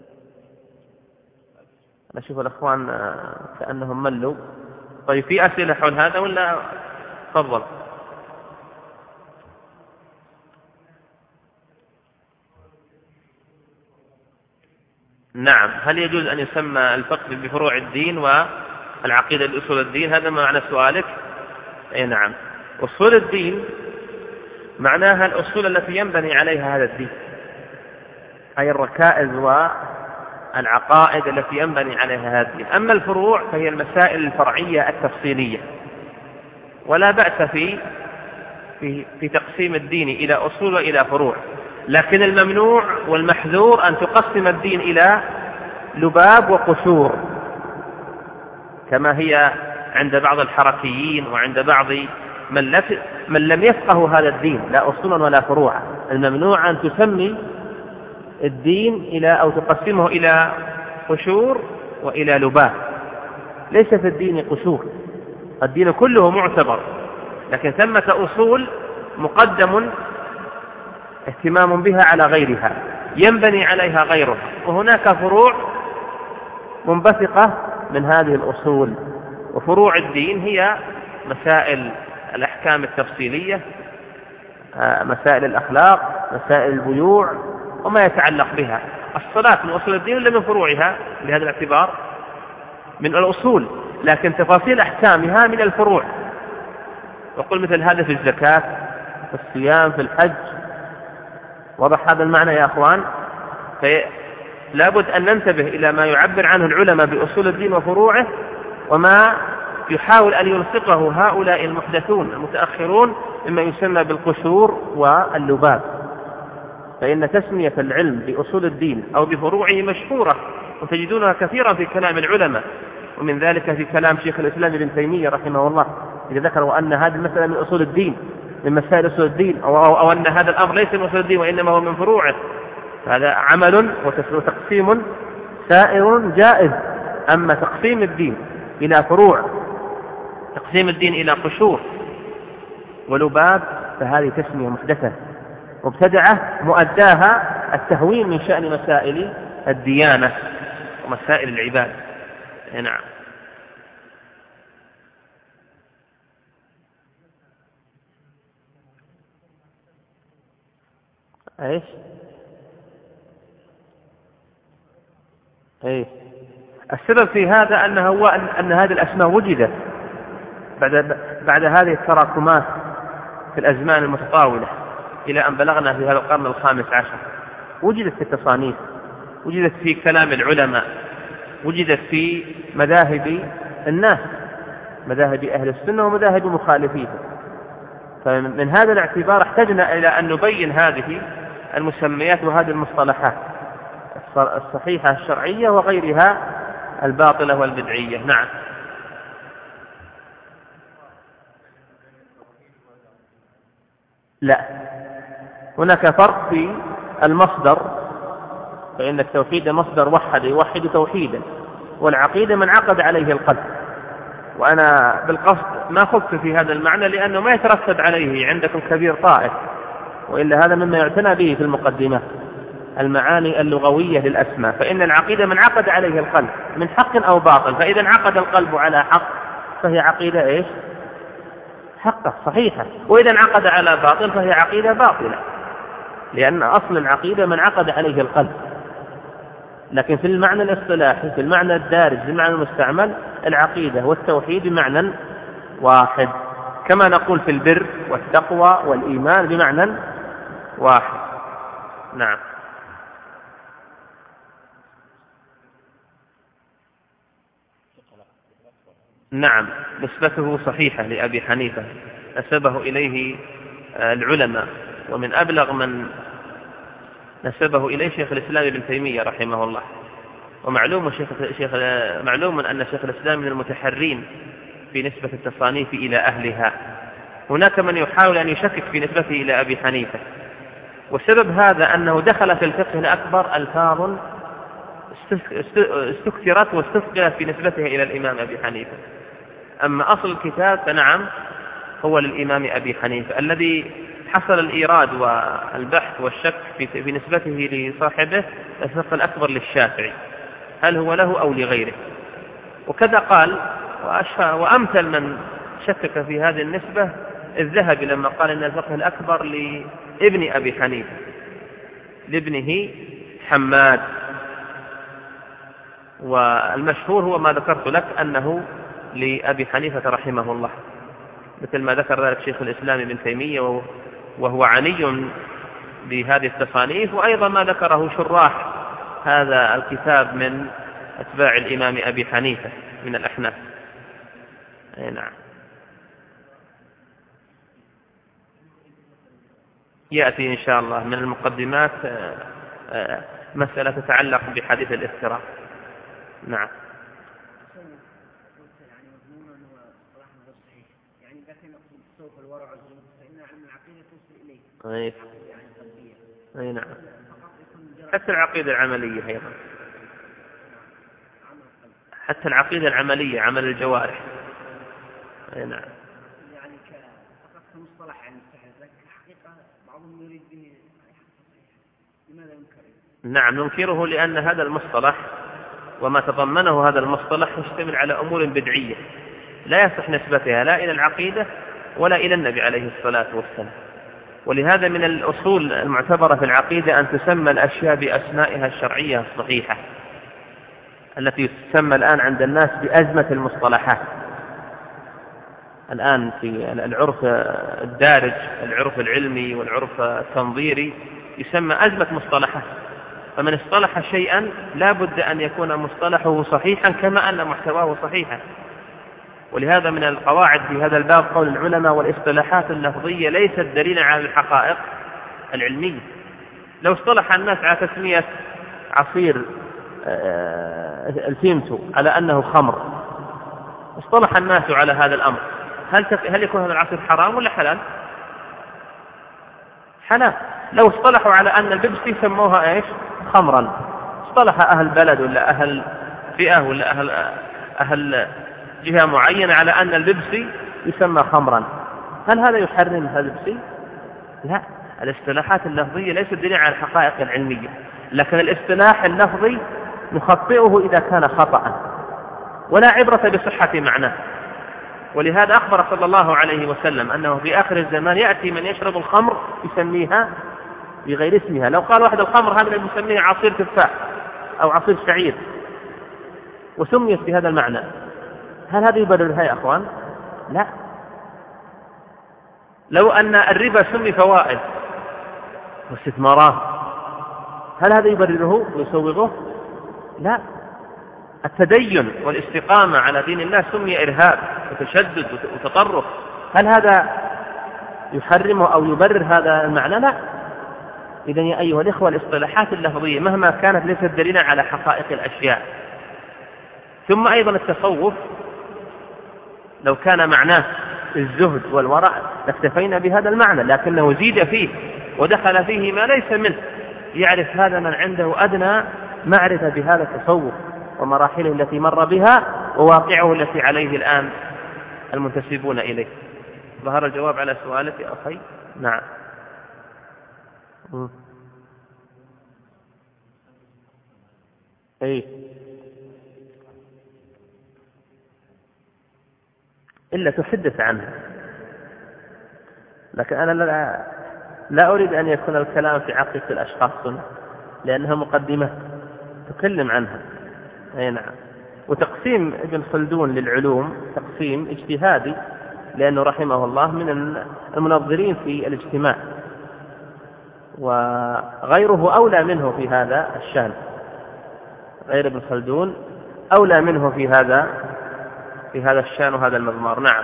أنا أشوف الأخوان كأنهم ملوا. طيب في أسئلة حول هذا ولا؟ تفضل. نعم. هل يجوز أن يسمى الفقه بفروع الدين والعقيدة بأصول الدين؟ هذا معنى سؤالك؟ أي نعم. أصول الدين معناها الأصول التي ينبني عليها هذا الدين، أي الركائز والعقائد التي ينبني عليها هذا الدين. أما الفروع فهي المسائل الفرعية التفصيلية. ولا بأس في في في تقسيم الدين إلى أصول وإلى فروع، لكن الممنوع والمحذور أن تقسم الدين إلى لباب وقشور كما هي عند بعض الحركيين وعند بعض من, من لم يفقهوا هذا الدين، لا أصولا ولا فروعا. الممنوع أن تسمي الدين إلى أو تقسمه إلى قشور وإلى لباب. ليس في الدين قشور، الدين كله معتبر، لكن ثمة أصول مقدم اهتمام بها على غيرها، ينبني عليها غيرها، وهناك فروع منبثقة من هذه الأصول. وفروع الدين هي مسائل الأحكام التفصيلية، مسائل الأخلاق، مسائل البيوع وما يتعلق بها. الصلاة من أصول الدين ولا من فروعها؟ بهذا الاعتبار من الأصول، لكن تفاصيل أحكامها من الفروع. وقل مثل هذا في الزكاة، في الصيام، في الحج. وضح هذا المعنى يا أخوان؟ فلابد أن ننتبه إلى ما يعبر عنه العلماء بأصول الدين وفروعه، وما يحاول أن يلصقه هؤلاء المحدثون المتأخرون مما يسمى بالقشور واللباب. فإن تسمية العلم بأصول الدين أو بفروعه مشهورة، وتجدونها كثيرا في كلام العلماء، ومن ذلك في كلام شيخ الإسلام ابن تيمية رحمه الله إذا ذكر أن هذه المسألة من أصول الدين، من مسائل أصول الدين، أو, أو, أو أن هذا الأمر ليس من أصول الدين وإنما هو من فروعه. هذا عمل وتقسيم سائر جائز. أما تقسيم الدين إلى فروع، تقسيم الدين إلى قشور ولباب، فهذه تسمية محدثة مبتدعة مؤداها التهوين من شأن مسائل الديانة ومسائل العباد. نعم. ايش؟ ايه السبب في هذا أنه هو أن, أن هذه الأسماء وجدت بعد بعد هذه التراكمات في الأزمان المتطاولة إلى أن بلغنا في هذا القرن الخامس عشر. وجدت في التصانيف، وجدت في كلام العلماء، وجدت في مذاهب الناس، مذاهب أهل السنة ومذاهب مخالفيها. فمن هذا الاعتبار احتجنا إلى أن نبين هذه المسميات وهذه المصطلحات الصحيحة الشرعية وغيرها الباطلة والبدعية. نعم. لا، هناك فرق في المصدر، فإن التوحيد مصدر وحد يوحد توحيدا، والعقيدة من عقد عليه القلب. وأنا بالقصد ما خفت في هذا المعنى لأنه ما يترتب عليه عندكم كبير طائف، وإلا هذا مما يعتنى به في المقدمة، المعاني اللغوية للأسماء. فإن العقيدة من عقد عليه القلب من حق أو باطل، فإذا انعقد القلب على حق فهي عقيدة إيش؟ حقة صحيحة، وإذا انعقد على باطل فهي عقيدة باطلة، لأن أصل العقيدة من عقد عليه القلب. لكن في المعنى الاصطلاحي، في المعنى الدارج، في المعنى المستعمل، العقيدة والتوحيد بمعنى واحد، كما نقول في البر والتقوى والإيمان بمعنى واحد. نعم. نعم، نسبته صحيحة لأبي حنيفة، نسبه إليه العلماء، ومن أبلغ من نسبه إليه شيخ الإسلام ابن تيمية رحمه الله. ومعلوم شيخ شيخ معلوم أن شيخ الإسلام من المتحرين في نسبة التصانيف إلى أهلها. هناك من يحاول أن يشكك في نسبته إلى أبي حنيفة، وسبب هذا أنه دخل في الفقه الأكبر ألفاظ استكثرت واستثقلت في نسبته إلى الإمام أبي حنيفة. أما أصل الكتاب فنعم هو للإمام أبي حنيفة، الذي حصل الإيراد والبحث والشك في نسبته لصاحبه الفقه الأكبر للشافعي، هل هو له أو لغيره. وكذا قال وأمثل من شكك في هذه النسبة الذهبي لما قال إن الفقه الأكبر لابن أبي حنيفة، لابنه حماد. والمشهور هو ما ذكرت لك أنه لأبي حنيفة رحمه الله، مثل ما ذكر ذلك شيخ الإسلام ابن تيمية وهو عني بهذه التصانيف، وأيضا ما ذكره شراح هذا الكتاب من أتباع الإمام أبي حنيفة من الأحناف. نعم. يأتي إن شاء الله من المقدمات مسألة تتعلق بحديث الافتراء. نعم. أي. أي نعم. حتى العقيدة العملية أيضا، حتى العقيدة العملية عمل الجوارح. أي نعم. يعني فقط كمصطلح عن التحدث، حقيقة بعضهم يريد به لماذا ينكره؟ نعم ننكره لأن هذا المصطلح وما تضمنه هذا المصطلح يشتمل على أمور بدعية لا يصح نسبتها لا إلى العقيدة ولا إلى النبي عليه الصلاة والسلام. ولهذا من الأصول المعتبرة في العقيدة أن تسمى الأشياء بأسمائها الشرعية الصحيحة، التي تسمى الآن عند الناس بأزمة المصطلحات. الآن في العرف الدارج، العرف العلمي والعرف التنظيري، يسمى أزمة مصطلحات. فمن اصطلح شيئا لا بد أن يكون مصطلحه صحيحا كما أن محتواه صحيحا. ولهذا من القواعد في هذا الباب قول العلماء والاصطلاحات اللفظية ليست دليلا على الحقائق العلمية. لو اصطلح الناس على تسمية عصير الفيمتو على أنه خمر، اصطلح الناس على هذا الأمر، هل هل يكون هذا العصير حرام ولا حلال؟ حلال. لو اصطلحوا على أن البيبسي سموها إيش؟ خمرا، اصطلح أهل بلد ولا أهل فئة ولا أهل أهل جهة معينة على أن البيبسي يسمى خمرا، هل هذا يحرم هذا البيبسي؟ لا. الاصطلاحات اللفظية ليست دليل على الحقائق العلمية، لكن الاصطلاح اللفظي نخطئه إذا كان خطأ ولا عبرة بصحة معناه. ولهذا أخبر صلى الله عليه وسلم أنه في آخر الزمان يأتي من يشرب الخمر يسميها بغير اسمها. لو قال واحد الخمر هذا اللي يسميه عصير تفاح أو عصير شعير وسميت بهذا المعنى، هل هذا يبررها يا أخوان؟ لا. لو أن الربا سمي فوائد واستثمارات، هل هذا يبرره ويسوغه؟ لا. التدين والاستقامة على دين الله سمي إرهاب وتشدد وتطرف، هل هذا يحرمه أو يبرر هذا المعنى؟ لا. إذن يا أيها الإخوة الاصطلاحات اللفظية مهما كانت ليست دليلا على حقائق الأشياء. ثم أيضا التصوف لو كان معناه الزهد والورع لاكتفينا بهذا المعنى، لكنه زيد فيه ودخل فيه ما ليس منه. يعرف هذا من عنده أدنى معرفة بهذا التصوف ومراحله التي مر بها وواقعه التي عليه الآن المنتسبون إليه. ظهر الجواب على سؤالك يا أخي؟ نعم. أي إلا تحدث عنها، لكن أنا لا, لا أريد أن يكون الكلام في عقيدة الأشخاص، لأنها مقدمة تكلم عنها. أي نعم. وتقسيم ابن خلدون للعلوم تقسيم اجتهادي، لأنه رحمه الله من المنظرين في الاجتماع، وغيره أولى منه في هذا الشأن. غير ابن خلدون أولى منه في هذا في هذا الشأن وهذا المضمار. نعم.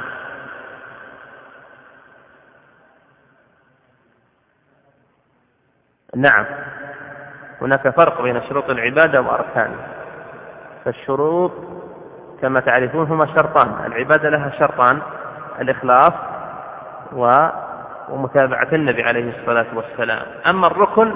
نعم، هناك فرق بين شروط العبادة وأركانها. فالشروط كما تعرفون هما شرطان، العبادة لها شرطان: الإخلاص ومتابعة النبي عليه الصلاة والسلام. أما الركن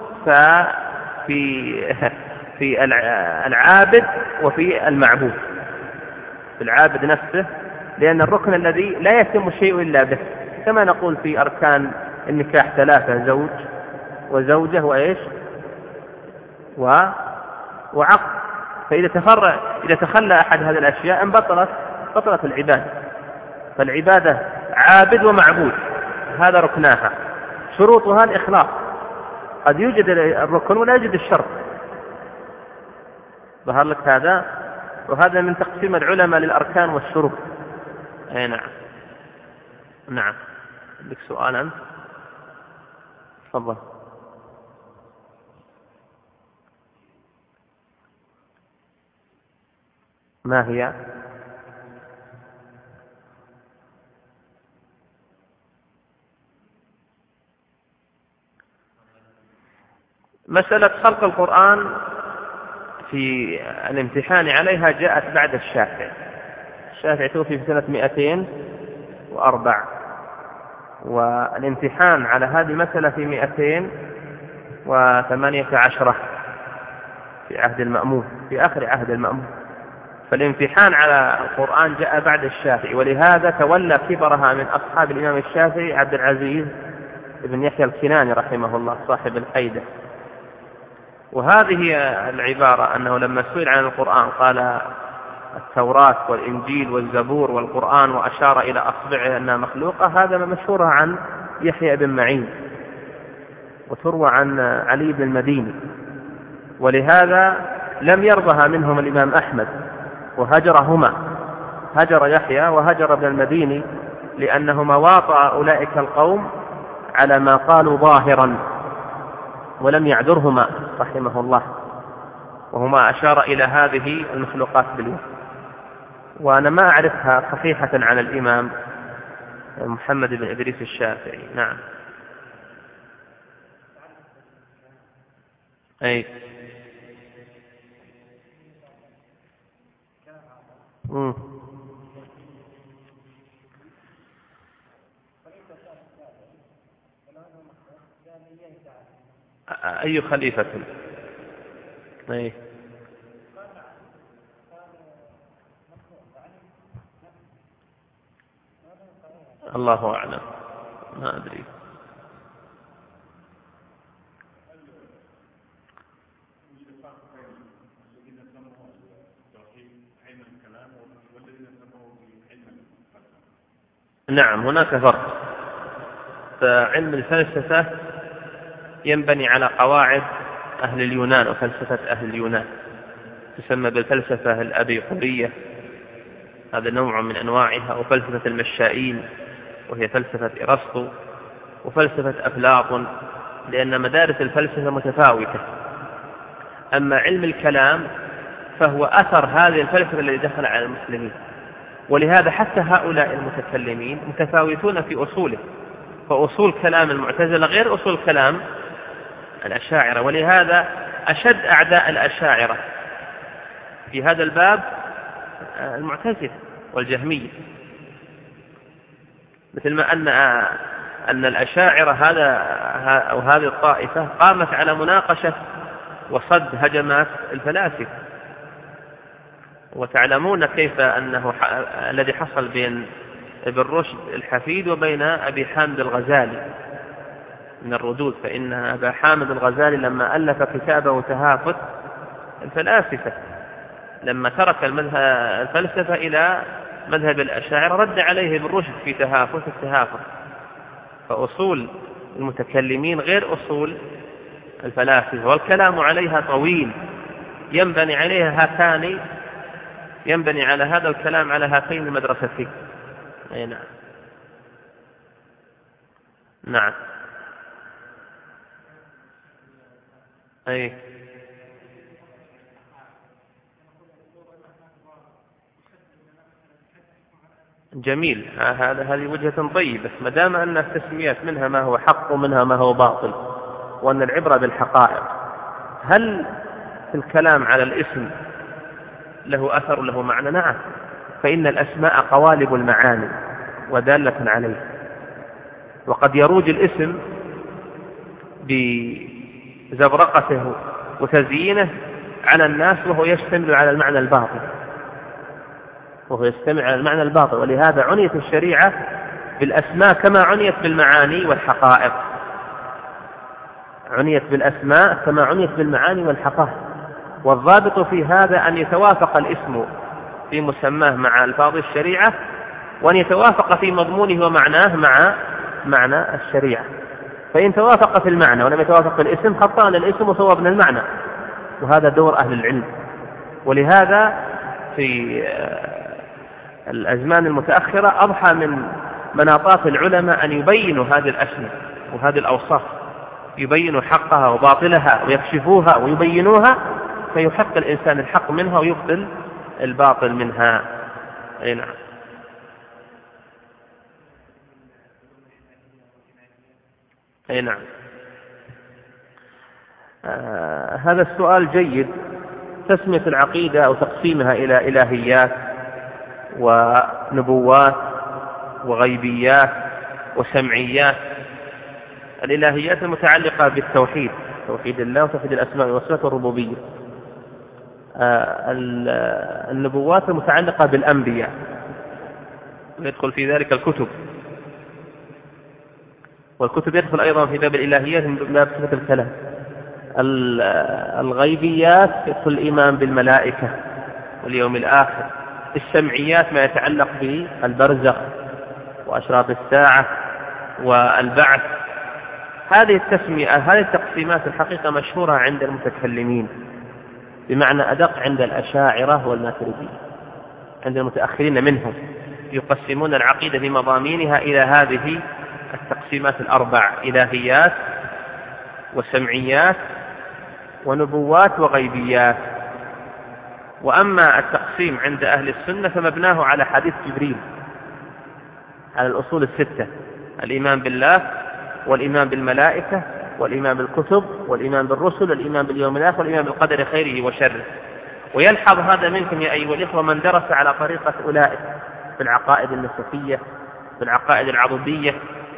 ففي في العابد وفي المعبود. في العابد نفسه، لأن الركن الذي لا يتم شيء إلا به، كما نقول في أركان النكاح ثلاثة: زوج وزوجة وإيش و... وعقد. فإذا تفرع إذا تخلى أحد هذه الأشياء انبطلت بطلت العبادة. فالعبادة عابد ومعبود، هذا ركناها. شروطها الإخلاص، قد يوجد الركن ولا يوجد الشرط. ظهر لك هذا؟ وهذا من تقسيم العلماء للأركان والشروط. أي نعم. نعم. لك سؤال أنت؟ تفضل. ما هي؟ مسألة خلق القرآن في الامتحان عليها جاءت بعد الشافعي. الشافعي توفي في سنة مئتين وأربع، والامتحان على هذه المسألة في مئتين وثمانية عشرة في عهد المأمون، في آخر عهد المأمون. فالامتحان على القرآن جاء بعد الشافعي، ولهذا تولى كبرها من أصحاب الإمام الشافعي عبد العزيز بن يحيى الكناني رحمه الله صاحب الحيدة. وهذه العبارة أنه لما سئل عن القرآن قال التوراة والإنجيل والزبور والقرآن وأشار إلى أصبعه أنها مخلوقة، هذا مشهورة عن يحيى بن معين وتروى عن علي بن المديني، ولهذا لم يرضها منهم الإمام أحمد وهجرهما، هجر يحيى وهجر ابن المديني، لأنهما واطأ أولئك القوم على ما قالوا ظاهرا ولم يعذرهما رحمه الله، وهما أشار إلى هذه المخلوقات باليد. وأنا ما أعرفها صحيحة عن الإمام محمد بن إدريس الشافعي. نعم. أي مم. أي خليفة؟ أي الله أعلم، ما أدري. نعم، هناك فرق. فعلم الفلسفة ينبني على قواعد أهل اليونان وفلسفة أهل اليونان، تسمى بالفلسفة الأبيقورية، هذا نوع من أنواعها، وفلسفة المشائين وهي فلسفة إرسطو، وفلسفة أفلاطون، لأن مدارس الفلسفة متفاوتة. أما علم الكلام فهو أثر هذه الفلسفة الذي دخل على المسلمين، ولهذا حتى هؤلاء المتكلمين متفاوتون في أصوله، فأصول كلام المعتزلة غير أصول كلام الأشاعرة، ولهذا أشد أعداء الأشاعرة في هذا الباب المعتزلة والجهمية، مثل ما أن أن الأشاعرة هذا أو هذه الطائفة قامت على مناقشة وصد هجمات الفلاسفة. وتعلمون كيف أنه الذي حصل بين ابن رشد الحفيد وبين أبي حامد الغزالي من الردود، فإن أبا حامد الغزالي لما ألف كتابه تهافت الفلاسفة، لما ترك المذهب الفلسفة إلى مذهب الأشاعرة رد عليه ابن رشد في تهافت التهافت. فأصول المتكلمين غير أصول الفلاسفة، والكلام عليها طويل، ينبني عليها هاتان ينبني على هذا الكلام على هاتين المدرستين. أي نعم. نعم. أي جميل، هذا هذه وجهة طيبة، ما دام أن التسميات منها ما هو حق ومنها ما هو باطل، وأن العبرة بالحقائق. هل في الكلام على الاسم له أثر له معنى؟ نعم، فإن الأسماء قوالب المعاني ودالة عليه، وقد يروج الاسم بزبرقته وتزيينه على الناس وهو يشتمل على المعنى الباطل وهو يستمع على المعنى الباطل ولهذا عنيت الشريعة بالأسماء كما عنيت بالمعاني والحقائق. عنيت بالأسماء كما عنيت بالمعاني والحقائق، والضابط في هذا أن يتوافق الاسم في مسماه مع ألفاظ الشريعة، وأن يتوافق في مضمونه ومعناه مع معنى الشريعة. فإن توافق في المعنى ولم يتوافق في الاسم خطأنا الاسم وصوبنا المعنى، وهذا دور أهل العلم. ولهذا في الأزمان المتأخرة أضحى من مناطات العلماء أن يبينوا هذه الأسماء وهذه الأوصاف، يبينوا حقها وباطلها ويكشفوها ويبينوها، فيحق الإنسان الحق منها ويبطل الباطل منها. أي نعم. أي نعم. آه هذا السؤال جيد. تسمية العقيدة أو تقسيمها إلى إلهيات ونبوات وغيبيات وسمعيات. الإلهيات المتعلقة بالتوحيد، توحيد الله وتوحيد الأسماء والصفات والربوبية. آه النبوات المتعلقة بالأنبياء، ويدخل في ذلك الكتب، والكتب يدخل أيضا في باب الإلهيات من باب صفة الكلام. الغيبيات يدخل الإيمان بالملائكة واليوم الآخر. السمعيات ما يتعلق بالبرزخ وأشراط الساعة والبعث. هذه التسمية هذه التقسيمات الحقيقة مشهورة عند المتكلمين، بمعنى أدق عند الأشاعرة والماتريدية، عند المتأخرين منهم يقسمون العقيدة بمضامينها إلى هذه التقسيمات الأربع: إلهيات وسمعيات ونبوات وغيبيات. وأما التقسيم عند أهل السنة فمبناه على حديث جبريل، على الأصول الستة: الإيمان بالله والإيمان بالملائكة والإيمان بالكتب والإيمان بالرسل والإيمان باليوم الآخر والإيمان بالقدر خيره وشره. ويلحظ هذا منكم يا أيها الإخوة من درس على طريقة أولئك في العقائد النسفية، في العقائد العضدية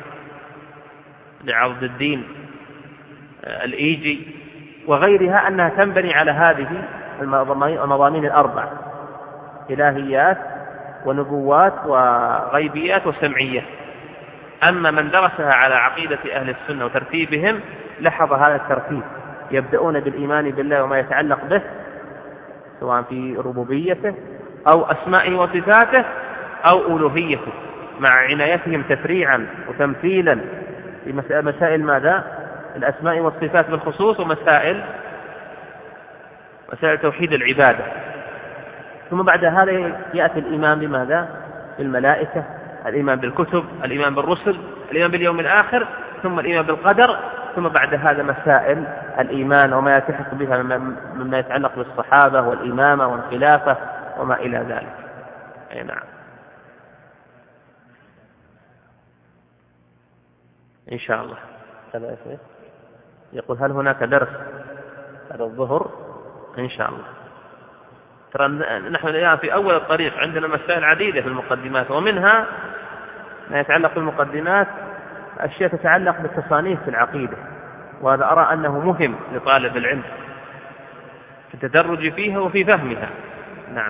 لعضد الدين الإيجي وغيرها، أنها تنبني على هذه المضامين الأربع: إلهيات ونبوات وغيبيات وسمعيات. أما من درسها على عقيدة أهل السنة وترتيبهم لاحظ هذا الترتيب: يبدأون بالإيمان بالله وما يتعلق به سواء في ربوبيته أو أسمائه وصفاته أو ألوهيته، مع عنايتهم تفريعا وتمثيلا في مسائل ماذا؟ الأسماء والصفات بالخصوص، ومسائل مسائل توحيد العبادة. ثم بعد هذا يأتي الإيمان بماذا؟ بالملائكة، الإيمان بالكتب، الإيمان بالرسل، الإيمان باليوم الآخر، ثم الإيمان بالقدر، ثم بعد هذا مسائل الإيمان وما يلتحق بها مما يتعلق بالصحابة والإمامة والخلافة وما إلى ذلك. أي نعم. إن شاء الله. هذا اسمه يقول هل هناك درس بعد الظهر؟ إن شاء الله. ترى نحن الآن في أول الطريق، عندنا مسائل عديدة في المقدمات، ومنها ما يتعلق بالمقدمات أشياء تتعلق بالتصانيف في العقيدة، وهذا أرى أنه مهم لطالب العلم في التدرج فيها وفي فهمها. نعم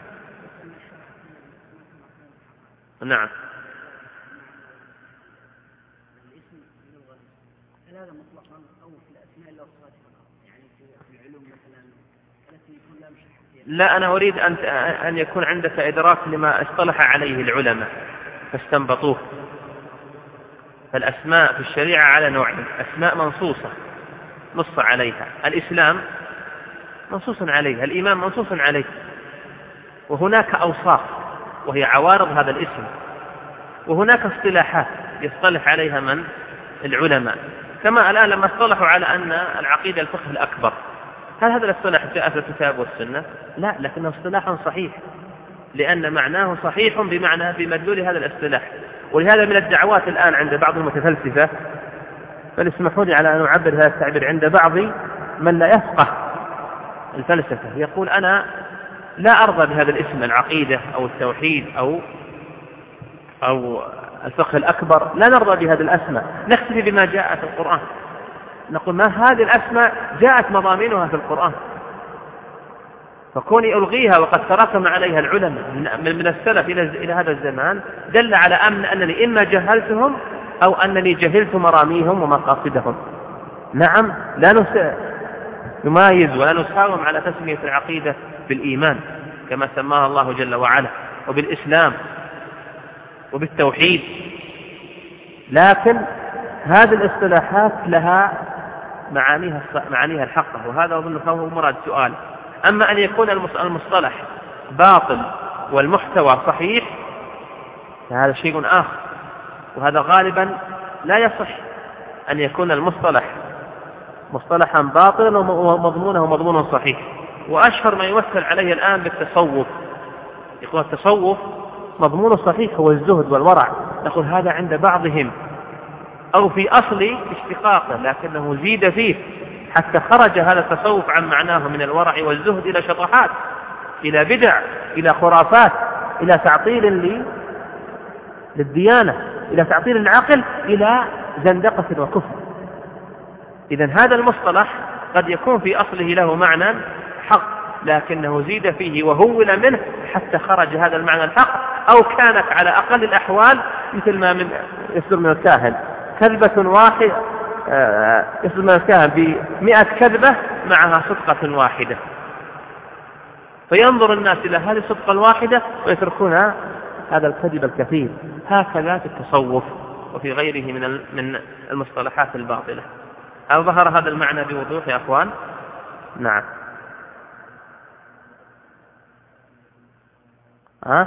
نعم. لا، أنا أريد أن أن يكون عندك إدراك لما اصطلح عليه العلماء فاستنبطوه. فالأسماء في الشريعة على نوعين: أسماء منصوصة نص عليها، الإسلام منصوص عليه، الإيمان منصوص عليه، وهناك أوصاف وهي عوارض هذا الاسم، وهناك اصطلاحات يصطلح عليها من العلماء، كما الآن لما اصطلحوا على أن العقيدة الفقه الأكبر، هل هذا الاصطلاح جاء في الكتاب والسنة؟ لا، لكنه اصطلاح صحيح، لأن معناه صحيح بمعنى بمدلول هذا الاصطلاح. ولهذا من الدعوات الآن عند بعض المتفلسفة، بل اسمحوا لي على أن أعبر هذا التعبير، عند بعض من لا يفقه الفلسفة، يقول أنا لا أرضى بهذا الاسم العقيدة أو التوحيد أو أو الفقه الأكبر، لا نرضى بهذه الأسماء، نكتفي بما جاء في القرآن. نقول ما هذه الأسماء جاءت مضامينها في القرآن، فكوني ألغيها وقد تراكم عليها العلماء من السلف إلى هذا الزمان دل على أن أنني إما جهلتهم أو أنني جهلت مراميهم ومقاصدهم. نعم، لا نمايز ولا نساوم على تسمية العقيدة بالإيمان كما سماها الله جل وعلا، وبالإسلام وبالتوحيد، لكن هذه الاصطلاحات لها معانيها معانيها الحقة، وهذا أظن هو مراد السؤال. أما أن يكون المصطلح باطل والمحتوى صحيح فهذا شيء آخر، وهذا غالبا لا يصح أن يكون المصطلح مصطلحا باطلا ومضمونه مضمون صحيح. وأشهر ما يمثل عليه الآن بالتصوف، يقول التصوف مضمون صحيح هو الزهد والورع، نقول هذا عند بعضهم أو في أصل اشتقاقه، لكنه زيد فيه حتى خرج هذا التصوف عن معناه من الورع والزهد إلى شطحات، إلى بدع، إلى خرافات، إلى تعطيل للديانة، إلى تعطيل العقل، إلى زندقة وكفر. إذن هذا المصطلح قد يكون في أصله له معنى حق، لكنه زيد فيه وهول منه حتى خرج هذا المعنى الحق، أو كانت على أقل الأحوال مثل ما من يصدر من الكاهن كذبة واحدة، يصدر من الكاهن بمئة كذبة معها صدقة واحدة، فينظر الناس إلى هذه الصدقة الواحدة ويتركون هذا الكذب الكثير. هكذا في التصوف وفي غيره من من المصطلحات الباطلة. هل ظهر هذا المعنى بوضوح يا أخوان؟ نعم. ها؟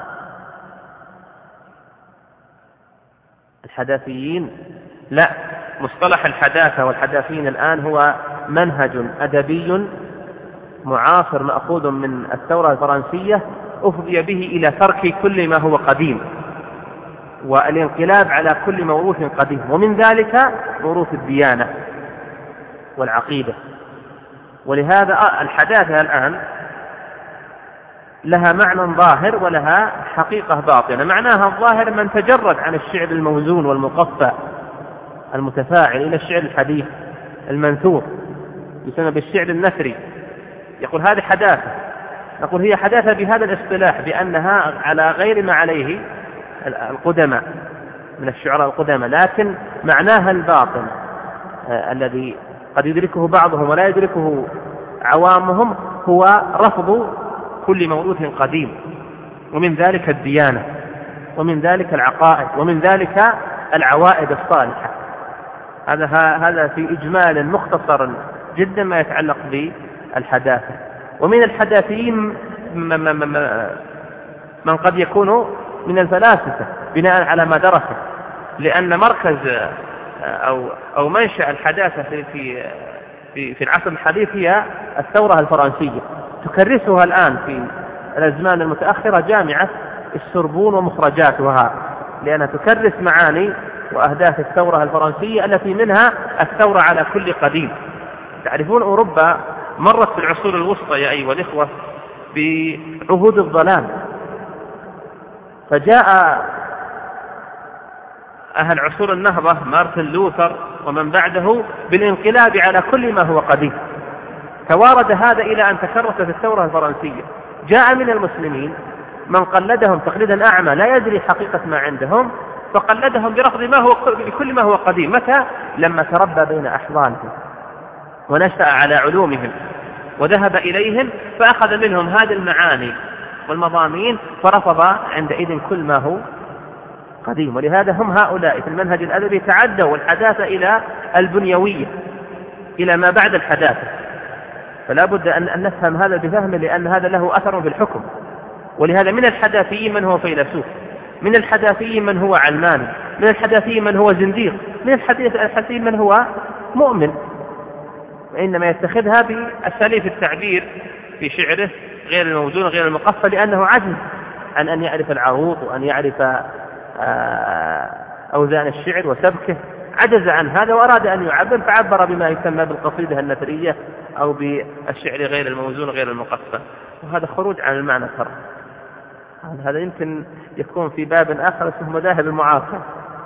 الحداثيين؟ لا، مصطلح الحداثة والحداثيين الآن هو منهج أدبي معاصر مأخوذ من الثورة الفرنسية، أفضي به إلى ترك كل ما هو قديم والانقلاب على كل موروث قديم، ومن ذلك موروث الديانة والعقيدة. ولهذا الحداثة الآن لها معنى ظاهر ولها حقيقة باطنة. معناها الظاهر من تجرد عن الشعر الموزون والمقفى المتفاعل إلى الشعر الحديث المنثور، يسمى بالشعر النثري، يقول هذه حداثة. نقول هي حداثة بهذا الاصطلاح بأنها على غير ما عليه القدماء من الشعراء القدماء، لكن معناها الباطن آه الذي قد يدركه بعضهم ولا يدركه عوامهم هو رفض كل موروث قديم، ومن ذلك الديانة، ومن ذلك العقائد، ومن ذلك العوائد الصالحة. هذا هذا في إجمال مختصر جدا ما يتعلق بالحداثة. ومن الحداثيين من قد يكون من الفلاسفة بناء على ما درسه، لأن مركز أو أو منشأ الحداثة في في في العصر الحديث هي الثورة الفرنسية، تكرسها الآن في الأزمان المتأخرة جامعة السوربون ومخرجاتها، لأنها تكرس معاني وأهداف الثورة الفرنسية التي منها الثورة على كل قديم. تعرفون أوروبا مرت في العصور الوسطى يا أيها الإخوة بعهود الظلام، فجاء أهل عصور النهضة مارتن لوثر ومن بعده بالانقلاب على كل ما هو قديم، توارد هذا إلى أن تكرست الثورة الفرنسية. جاء من المسلمين من قلدهم تقليدا أعمى لا يدري حقيقة ما عندهم، فقلدهم برفض ما هو بكل ما هو قديم. متى؟ لما تربى بين أحضانهم ونشأ على علومهم وذهب إليهم فأخذ منهم هذه المعاني والمضامين، فرفض عندئذ كل ما هو قديم. ولهذا هم هؤلاء في المنهج الأدبي تعدوا الحداثة إلى البنيوية، إلى ما بعد الحداثة. فلا بد أن نفهم هذا بفهم، لأن هذا له أثر في الحكم. ولهذا من الحداثيين من هو فيلسوف، من الحداثيين من هو علماني، من الحداثيين من هو زنديق، من الحداثيين من هو مؤمن، وإنما يتخذها بأساليب التعبير في شعره غير الموزون غير المقفى، لأنه عجز عن أن يعرف العروض وأن يعرف أوزان الشعر وسبكه، عجز عن هذا وأراد أن يعبر فعبر بما يسمى بالقصيدة النثرية أو بالشعر غير الموزون غير المقفى، وهذا خروج عن المعنى ترى. هذا يمكن يكون في باب آخر اسمه مذاهب المعاصرة.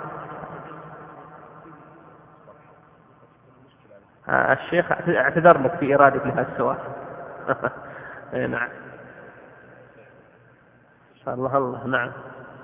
الشيخ اعتذر لك في إرادة لها السؤال. نعم إن شاء الله. الله نعم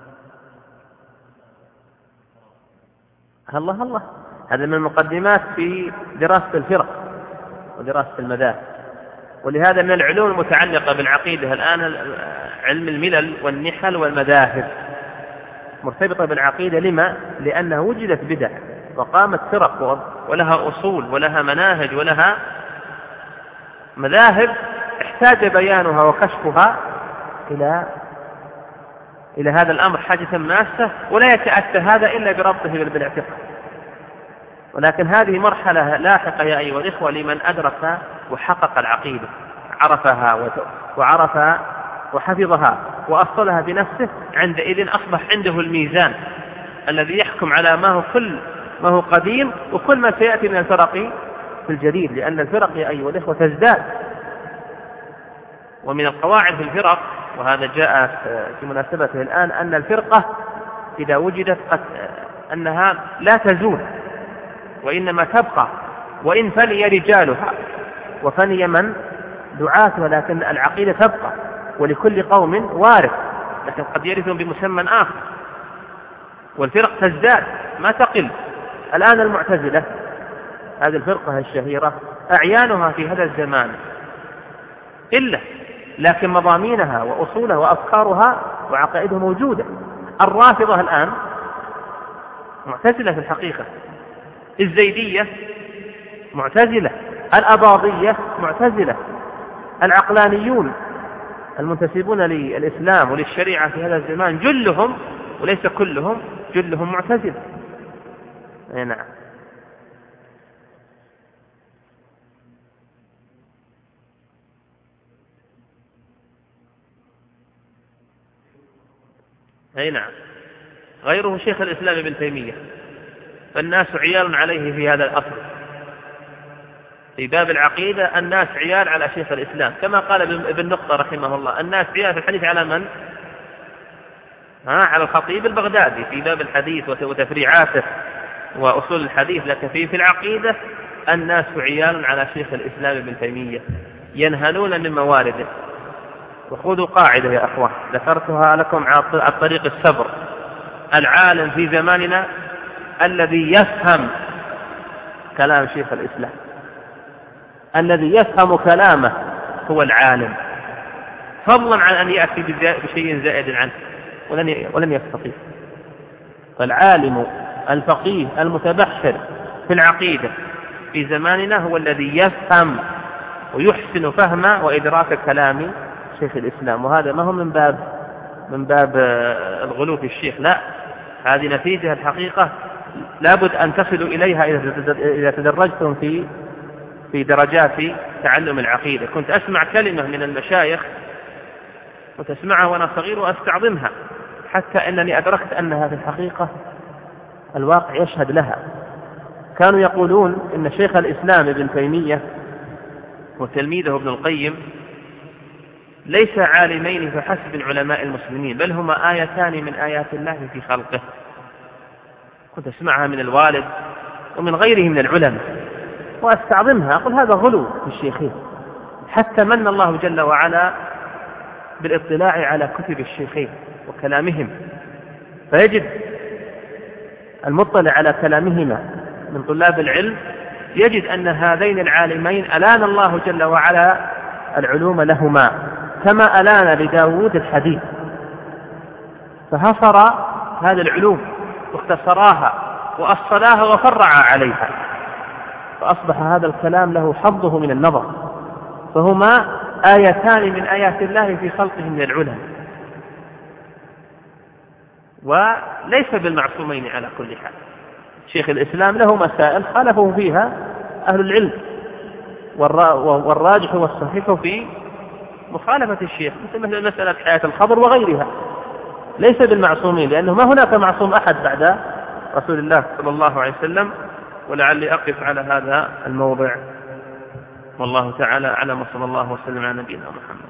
الله الله هذا من المقدمات في دراسة الفرق ودراسة المذاهب. ولهذا من العلوم المتعلقة بالعقيدة الآن علم الملل والنحل والمذاهب مرتبطة بالعقيدة. لما؟ لأنها وجدت بدع وقامت فرق ولها أصول ولها مناهج ولها مذاهب احتاج بيانها وكشفها إلى إلى هذا الأمر حاجة ماسة، ولا يتأتى هذا إلا بربطه بالاعتقاد. ولكن هذه مرحلة لاحقة يا أيها الإخوة لمن أدرك وحقق العقيدة، عرفها وعرف وحفظها وأصلها بنفسه، عندئذ أصبح عنده الميزان الذي يحكم على ما هو كل ما هو قديم وكل ما سيأتي من الفرق في الجديد، لأن الفرق يا أيها الإخوة تزداد. ومن القواعد في الفرق، وهذا جاء في مناسبته الآن، أن الفرقة إذا وجدت قد أنها لا تزول وإنما تبقى، وإن فني رجالها وفني من دعاة، ولكن العقيدة تبقى، ولكل قوم وارث، لكن قد يرثون بمسمى آخر. والفرق تزداد ما تقل. الآن المعتزلة هذه الفرقة الشهيرة أعيانها في هذا الزمان إلا، لكن مضامينها وأصولها وأفكارها وعقائدها موجودة. الرافضة الآن معتزلة في الحقيقة، الزيدية معتزلة، الأباضية معتزلة، العقلانيون المنتسبون للإسلام وللشريعة في هذا الزمان جلهم وليس كلهم، جلهم معتزلة. أي نعم. أي نعم. غيره شيخ الإسلام ابن تيمية، فالناس عيال عليه في هذا الأصل. في باب العقيدة الناس عيال على شيخ الإسلام، كما قال ابن نقطة رحمه الله، الناس عيال في الحديث على من؟ ها على الخطيب البغدادي في باب الحديث وتفريعاته وأصول الحديث. لكن في في العقيدة الناس عيال على شيخ الإسلام ابن تيمية، ينهلون من موارده. وخذوا قاعدة يا أخوان ذكرتها لكم على طريق الصبر: العالم في زماننا الذي يفهم كلام شيخ الإسلام، الذي يفهم كلامه هو العالم، فضلا عن أن يأتي بشيء زائد عنه، ولن ولن يستطيع. فالعالم الفقيه المتبحر في العقيدة في زماننا هو الذي يفهم ويحسن فهم وإدراك كلام شيخ الإسلام. وهذا ما هو من باب من باب الغلو في الشيخ، لا، هذه نتيجة الحقيقة لابد أن تصلوا إليها إذا تدرجتم في في درجات تعلم العقيدة. كنت أسمع كلمة من المشايخ وتسمعها وأنا صغير وأستعظمها، حتى أنني أدركت أنها في الحقيقة الواقع يشهد لها. كانوا يقولون إن شيخ الإسلام ابن تيمية وتلميذه ابن القيم ليس عالمين فحسب من علماء المسلمين، بل هما آيتان من آيات الله في خلقه. كنت أسمعها من الوالد ومن غيره من العلماء وأستعظمها، أقول هذا غلو في الشيخين، حتى من الله جل وعلا بالاطلاع على كتب الشيخين وكلامهم، فيجب المطلع على كلامهما من طلاب العلم يجد أن هذين العالمين ألان الله جل وعلا العلوم لهما، كما ألان لداود الحديث، فهصر هذه العلوم واختصراها وأصلاها وفرع عليها، فأصبح هذا الكلام له حظه من النظر، فهما آيتان من آيات الله في خلقه من العلم، وليس بالمعصومين على كل حال. شيخ الإسلام له مسائل خالفه فيها أهل العلم، والراجح والصحيح في مخالفة الشيخ، مثل مسألة حياة الخضر وغيرها، ليس بالمعصومين، لأنه ما هناك معصوم أحد بعد رسول الله صلى الله عليه وسلم. ولعلي أقف على هذا الموضع، والله تعالى أعلم، وصلى الله وسلم على نبينا محمد.